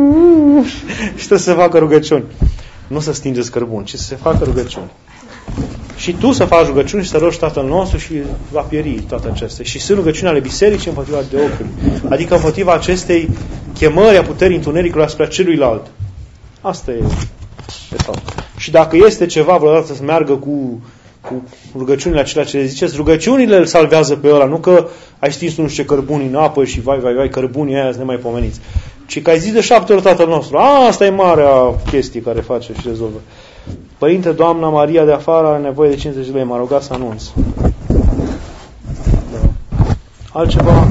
și trebuie să facă rugăciuni. Nu să stingeți cărbuni, ci să se facă rugăciuni. Și tu să faci rugăciuni și să rogi Tatăl nostru și va pieri toate acestea. Și sunt rugăciuni ale bisericii împotriva de ochiului. Adică împotriva acestei chemări a puterii întunericului asupra celuilalt. Asta e, de fapt. Și dacă este ceva vreodată să meargă cu cu rugăciunile acelea ce le ziceți, rugăciunile îl salvează pe ăla, nu că ai stins nu știu ce cărbuni în apă și vai, vai, vai, cărbunii aia să ne mai pomeniți. Ci că ai zis de șapte ori Tatăl nostru. A, asta e marea chestie care face și rezolvă. Părinte, doamna Maria de afară are nevoie de cincizeci de lei, m-a rugat să anunț. Da. Altceva?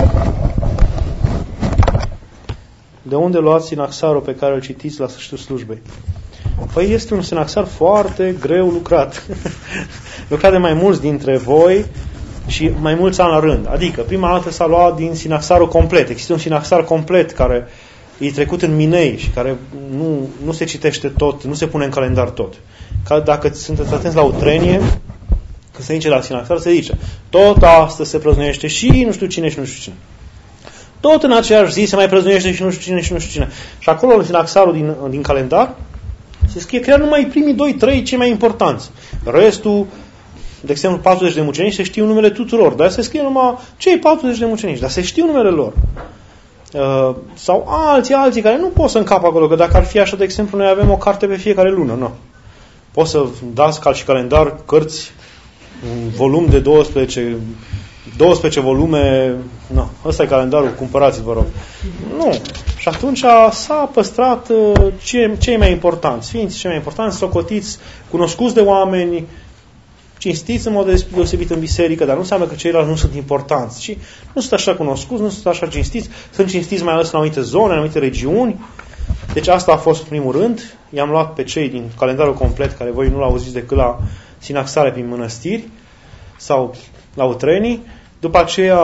De unde luați sinaxarul pe care îl citiți la sfârșitul slujbei? Păi este un sinaxar foarte greu lucrat. Lucrat de mai mulți dintre voi și mai mulți ani la rând. Adică, prima dată s-a luat din sinaxarul complet. Există un sinaxar complet care e trecut în minei și care nu, nu se citește tot, nu se pune în calendar tot. Ca dacă sunteți atenți la utrenie, când se zice la sinaxar, se zice tot astăzi se prăznuiește și nu știu cine și nu știu cine. Tot în aceeași zi se mai prăznuiește și nu știu cine și nu știu cine. Și acolo în sinaxarul din, din calendar se scrie chiar numai primii doi, trei cei mai importanți. Restul, de exemplu, patruzeci de mucenici, se știu numele tuturor, dar se scrie numai cei patruzeci de mucenici, dar se știu numele lor. Uh, sau alții, alții care nu pot să încapă acolo, că dacă ar fi așa, de exemplu, noi avem o carte pe fiecare lună, nu. Poți să dați ca și calendar cărți, un volum de doisprezece, doisprezece volume, nu, ăsta e calendarul, cumpărați-l, vă rog. Nu. Și atunci s-a păstrat uh, cei, cei mai importanți, sfinții cei mai importanți, socotiți, cunoscuți de oameni, cinstiți în mod deosebit în biserică, dar nu înseamnă că ceilalți nu sunt importanți, ci nu sunt așa cunoscuți, nu sunt așa cinstiți, sunt cinstiți mai ales în anumite zone, în anumite regiuni. Deci asta a fost primul rând. I-am luat pe cei din calendarul complet, care voi nu l-auziți decât la sinaxare prin mănăstiri sau la utrenii. După aceea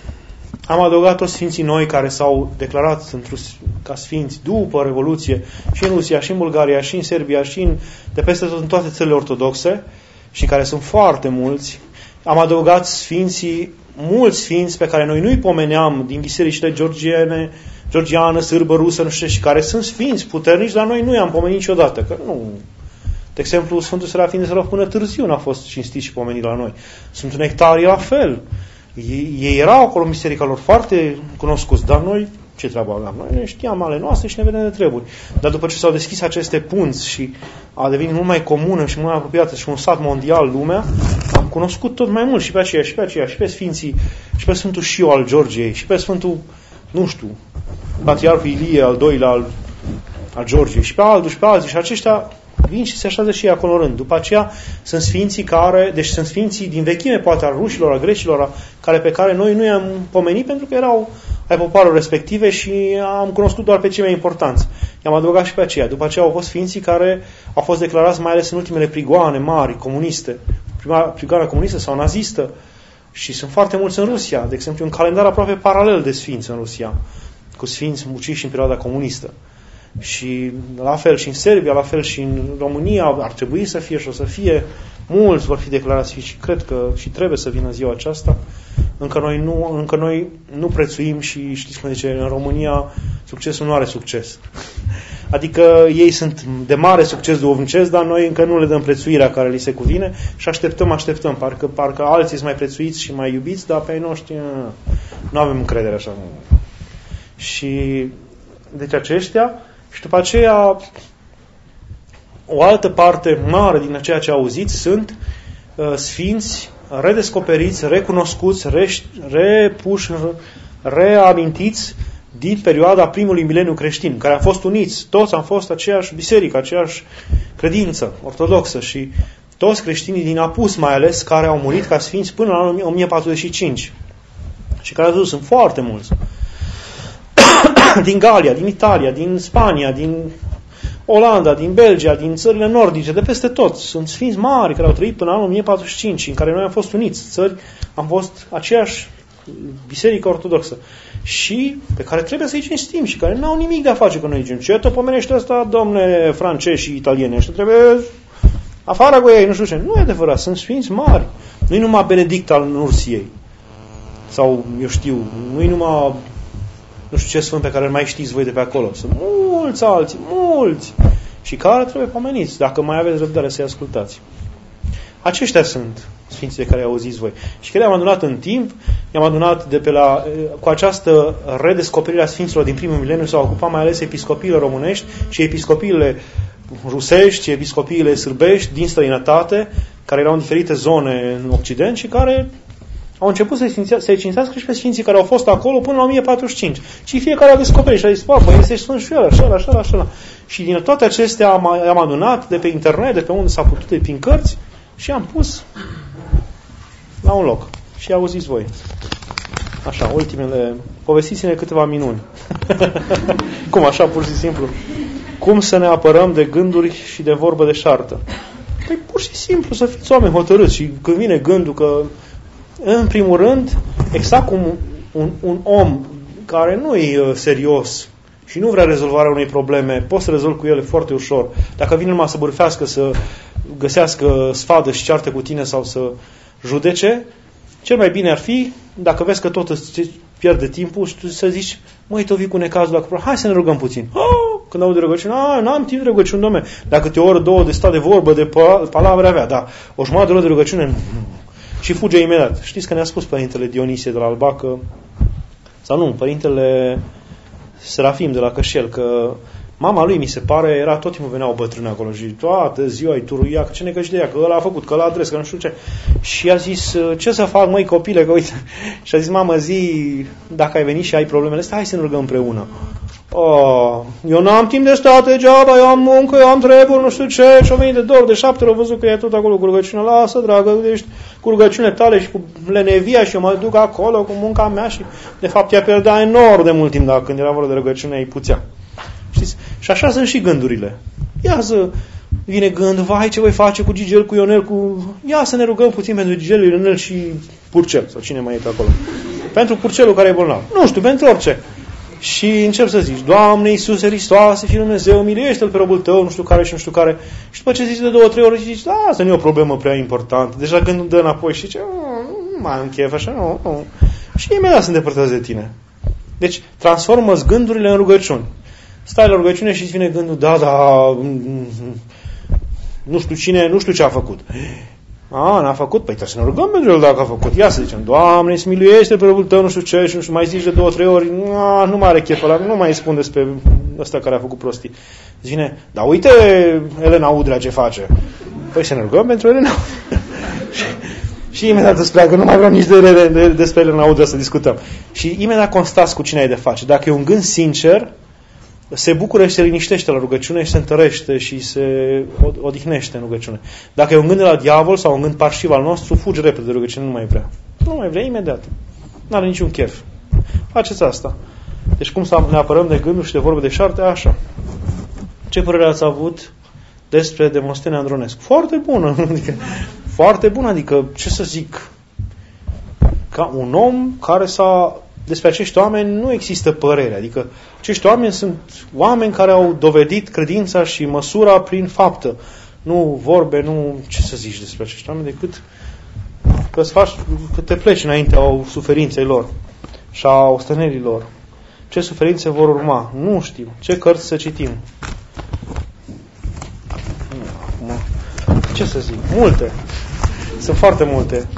am adăugat toți sfinții noi care s-au declarat ca sfinți după Revoluție și în Rusia, și în Bulgaria, și în Serbia, și în, de peste tot în toate țările ortodoxe, și care sunt foarte mulți. Am adăugat sfinții, mulți sfinți pe care noi nu-i pomeneam din bisericile georgiene, georgiană, sârbă, rusă, nu știu, și care sunt sfinți puternici, dar noi nu i-am pomenit niciodată. Că nu. De exemplu, Sfântul Serafin de Sarov până târziu n-a fost cinstit și pomenit la noi. Sfântul Nectarie la fel. Ei, ei erau acolo în biserica lor foarte cunoscuți, dar noi ce treabă aveam? Noi ne știam ale noastre și ne vedem de treburi. Dar după ce s-au deschis aceste punți și a devenit mult mai comună și mult mai apropiată și un sat mondial lumea, am cunoscut tot mai mult și pe aceea, și pe aceea, și pe Sfinții, și pe Sfântul Șiu al Georgiei, și pe Sfântul, nu știu, Patriarhul Ilie al doilea al, al Georgiei, și pe altul, și pe alții, și aceștia Vin și se așează și ei acolo în rând. După aceea sunt sfinții care, deci sunt sfinții din vechime, poate al rușilor, al grecilor, care, pe care noi nu i-am pomenit pentru că erau ai popoarelor respective și am cunoscut doar pe cei mai importanți. I-am adăugat și pe aceea. După aceea au fost sfinții care au fost declarați mai ales în ultimele prigoane mari, comuniste, prigoana comunistă sau nazistă, și sunt foarte mulți în Rusia. De exemplu, un calendar aproape paralel de sfinți în Rusia, cu sfinți uciși în perioada comunistă. Și la fel și în Serbia, la fel și în România ar trebui să fie și o să fie. Mulți vor fi declarați și cred că și trebuie să vină ziua aceasta. Încă noi nu, încă noi nu prețuim și știți cum zice, în România succesul nu are succes. Adică ei sunt de mare succes duhovnicesc, dar noi încă nu le dăm prețuirea care li se cuvine și așteptăm, așteptăm. Parcă, parcă alții sunt mai prețuiți și mai iubiți, dar pe ei noștri nu avem încredere așa. Și deci aceștia și după aceea o altă parte mare din ceea ce auziți sunt uh, sfinți redescoperiți, recunoscuți, re, repuși, reamintiți din perioada primului mileniu creștin, care a fost uniți. Toți am fost aceeași biserică, aceeași credință ortodoxă și toți creștinii din Apus mai ales, care au murit ca sfinți până la anul o mie patruzeci și cinci și care au văzut, sunt foarte mulți. Din Galia, din Italia, din Spania, din Olanda, din Belgia, din țările nordice, de peste tot. Sunt sfinți mari care au trăit până în anul o mie patruzeci și cinci, în care noi am fost uniți. Țări, am fost aceeași biserică ortodoxă. Și pe care trebuie să-i cinstim și care n-au nimic de a face cu noi. Zicem, ce te pomenește asta, domne, francezi și italieni? Ăștia trebuie afară cu ei, nu știu ce. Nu e adevărat, sunt sfinți mari. Nu-i numai Benedict al Nursiei. Sau, eu știu, nu-i numai nu știu ce sfânt pe care îl mai știți voi de pe acolo. Sunt mulți alții, mulți. Și care trebuie pomeniți, dacă mai aveți răbdare să-i ascultați. Aceștia sunt sfinții de care auziți voi. Și că le-am adunat în timp, i-am adunat de pe la, cu această redescoperire a sfinților din primul mileniu s-au ocupat mai ales episcopiile românești și episcopiile rusești și episcopiile sârbești din străinătate, care erau în diferite zone în Occident și care au început să-i cințească și pe sfinții care au fost acolo până la o mie patruzeci și cinci. Și fiecare a descoperit și a zis, bă, este sfânt și ăla, așa, așa, așa. Și din toate acestea am, am adunat de pe internet, de pe unde s-a putut, de prin cărți, și am pus la un loc. Și auziți voi. Așa, ultimele, povestiți-ne câteva minuni. Cum, așa, pur și simplu. Cum să ne apărăm de gânduri și de vorbă de șartă? Păi, pur și simplu, să fiți oameni hotărâți. Și când vine gândul că, în primul rând, exact cum un, un om care nu e serios și nu vrea rezolvarea unei probleme, poți să rezolvi cu ele foarte ușor. Dacă vine numai să bârfească, să găsească sfadă și ceartă cu tine sau să judece, cel mai bine ar fi, dacă vezi că tot îți pierde timpul, să zici, măi, tu vii cu necazul la cupru, hai să ne rugăm puțin. Oh, când aud de rugăciune, a, n-am timp de rugăciune, dom'le. Dacă te o oră, două de stat de vorbă, de palavre avea, da, o jumătate de oră de rugăciune, și fuge imediat. Știți că ne-a spus Părintele Dionisie de la Alba că, sau nu, Părintele Serafim de la Cășel, că mama lui, mi se pare, era tot timpul venea o bătrână acolo și toată ziua îi turuia, că ce necăși de ea, că ăla a făcut, că ăla adres, că nu știu ce. Și a zis, ce să fac, măi, copile, că uite. Și a zis, mamă, zi, dacă ai venit și ai problemele astea, hai să ne rugăm împreună. Oh, eu n-am timp de stat degeaba, eu am muncă, eu am treburi, nu știu ce, și au venit de dor, de șapte, au văzut că e tot acolo cu rugăciune. Lasă, dragă, ești cu rugăciune tale și cu lenevia și eu mă duc acolo cu munca mea și, de fapt, ea pierdea enorm de mult timp, dacă când era vorba de rugăciune, îi puțea. Știți? Și așa sunt și gândurile. Ia să vine gând, vai, ce voi face cu Gigel, cu Ionel, cu... Ia să ne rugăm puțin pentru Gigel, Ionel și Purcel, sau cine mai e pe acolo. Pentru Purcelul care e bolnav. Nu știu, pentru orice. Și încep să zici, Doamne Iisuse Hristoase, Fiul Dumnezeu, miluiește-L pe robul Tău, nu știu care și nu știu care. Și după ce zici de două, trei ori, zici, da, asta nu e o problemă prea importantă. Deja când îmi dă înapoi și zice, nu mai am chef, așa, nu, nu. Și imediat se îndepărtează de tine. Deci, transformă-ți gândurile în rugăciuni. Stai la rugăciune și îți vine gândul, da, da, nu știu cine, nu știu ce a făcut. A, n-a făcut? Păi trebuie să ne rugăm pentru el dacă a făcut. Ia să zicem, Doamne, îți miluiește pe robul Tău, nu știu ce, și nu știu, mai zici de două, trei ori, a, nu mai are chef ăla, nu mai spun despre ăsta care a făcut prostii. Îți vine, da uite Elena Udrea ce face. Păi să ne rugăm pentru Elena Udrea. Și imediat îți pleacă, nu mai vreau nici de, de, de, despre Elena Udrea să discutăm. Și imediat constați cu cine ai de face. Dacă e un gând sincer, se bucură și se liniștește la rugăciune și se întărește și se odihnește în rugăciune. Dacă e un gând de la diavol sau un gând parșiv al nostru, fugi repede de rugăciune, nu mai vrea. Nu mai vrea, imediat. Nu are niciun chef. Faceți asta. Deci cum să ne apărăm de gânduri și de vorbe de șarte? Așa. Ce părere ați avut despre Demostene Andronescu? Foarte bună. Adică, foarte bună, adică, ce să zic, ca un om care s-a... Despre acești oameni nu există părere. Adică acești oameni sunt oameni care au dovedit credința și măsura prin faptă. Nu vorbe, nu... Ce să zici despre acești oameni decât că, faci, că te pleci înaintea suferinței lor și a ostenerii lor. Ce suferințe vor urma? Nu știu. Ce cărți să citim? Ce să zic? Multe. Sunt foarte multe.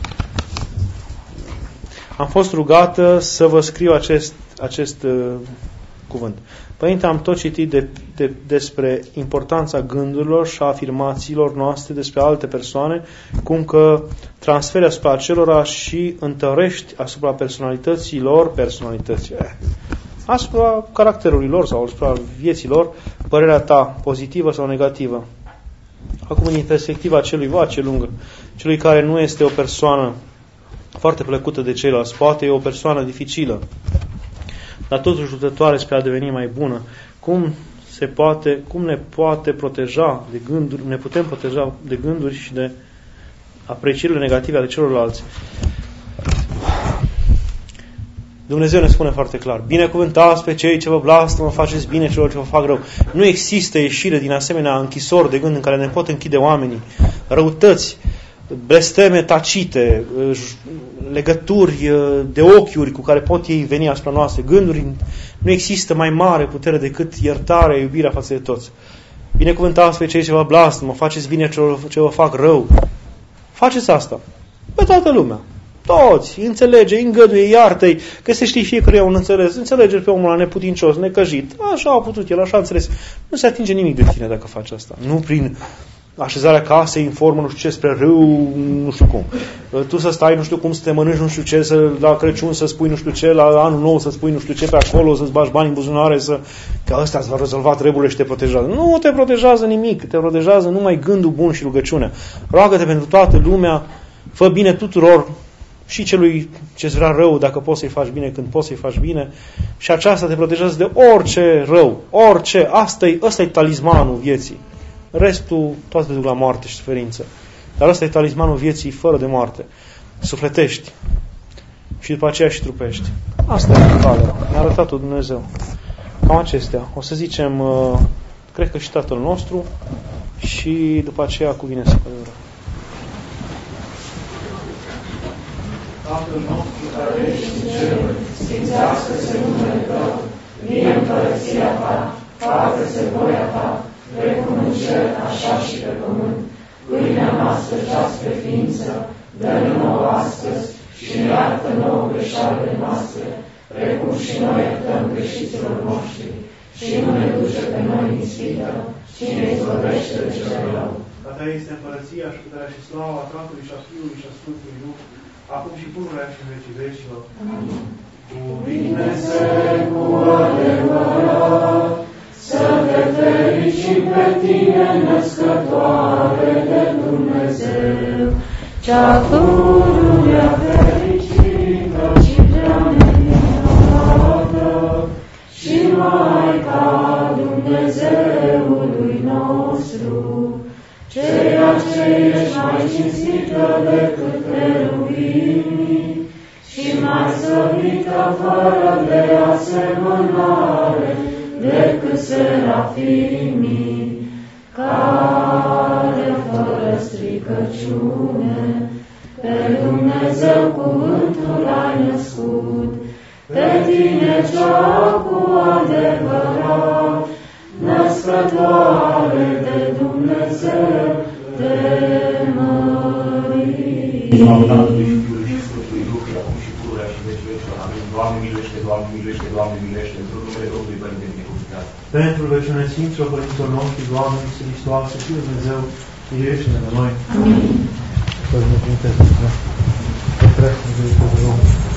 Am fost rugată să vă scriu acest, acest uh, cuvânt. Părinte, am tot citit de, de, despre importanța gândurilor și a afirmațiilor noastre despre alte persoane, cum că transferi asupra acelora și întărești asupra personalității lor, personalității, eh, asupra caracterului lor sau asupra vieții lor, părerea ta, pozitivă sau negativă. Acum, din perspectiva celui vace lungă, celui care nu este o persoană foarte plăcută de ceilalți, poate e o persoană dificilă, dar totuși luptătoare spre a deveni mai bună. Cum se poate, cum ne poate proteja de gânduri, ne putem proteja de gânduri și de aprecierile negative ale celorlalți? Dumnezeu ne spune foarte clar: binecuvântați pe cei ce vă blastămă, faceți bine celor ce vă fac rău. Nu există ieșire din asemenea închisori de gând în care ne pot închide oamenii. Răutăți, blesteme tacite, legături de ochiuri cu care pot ei veni asupra noastre, gânduri. Nu există mai mare putere decât iertarea, iubirea față de toți. Binecuvântați pe cei ce vă blastămă, faceți bine celor ce vă fac rău. Faceți asta pe toată lumea. Toți, înțelege, îngăduie, iartă-i, că se știe fiecare un înțeles, înțelege pe omul ăla neputincios, necăjit, așa a putut el, așa a înțeles. Nu se atinge nimic de tine dacă faci asta. Nu prin așezarea casei, informă, nu știu ce, spre râu, nu știu cum. Tu să stai, nu știu cum, să te mănânci, nu știu ce, să, la Crăciun să spui nu știu ce, la anul nou să spui nu știu ce pe acolo, să-ți bagi bani în buzunare, să... că ăsta îți va rezolva treburile și te protejează. Nu te protejează nimic, te protejează numai gândul bun și rugăciunea. Roagă-te pentru toată lumea, fă bine tuturor, și celui ce-ți vrea rău, dacă poți să-i faci bine când poți să-i faci bine, și aceasta te protejează de orice rău, orice, asta-i, ăsta e talismanul vieții. Restul, toate te duc la moarte și suferință. Dar ăsta e talismanul vieții fără de moarte. Sufletești și după aceea și trupești. Asta e calea. Ne-a arătat-o Dumnezeu. Cam acestea. O să zicem, uh, cred că și Tatăl nostru și după aceea cuvine superioră. Tatăl nostru care ești în ceruri, sfințească-se numele Tău, vie împărăția Ta, facă-se voia Ta, precum în cer, așa și pe pământ. Pâinea noastră cea spre ființă, dă-ne nouă astăzi și ne iartă nouă greșalele noastre, precum și noi iertăm greșiților noștri. Și nu ne duce pe noi în ispită, ci ne izbăvește de cel rău. A Ta este împărăția și puterea și slava Tatălui și a Fiului și a Sfântului Duh, acum și pururea și în vecii vecilor. Amin. Cuvine să cu adevărat, să te fericim pe Tine, născătoare de Dumnezeu, cea pururea fericită și prea nevinnovată, și Maica Dumnezeului nostru, ceea ce ești mai cinstită decât cherubimii și mai slăvită fără de asemănare decât serafimii, care fără stricăciune pe Dumnezeu cuvântul ai născut, pe Tine cea cu adevărat, născătoare de Dumnezeu, te mărim. Slavă Tatălui și Fiului și Sfântului Duh, și acum și pururea și veci vecilor. Amin. Doamne miluiește, Doamne miluiește, Doamne miluiește, într-un numele Domnului Părinte binecuvântat. Pentru veciune Sfinților Părinților noștri, Doamne, Iisus Hristos, Fiul Dumnezeu, miluiește-ne de noi. Amin. Să ne Dumnezeu. Să trăiesc Dumnezeu.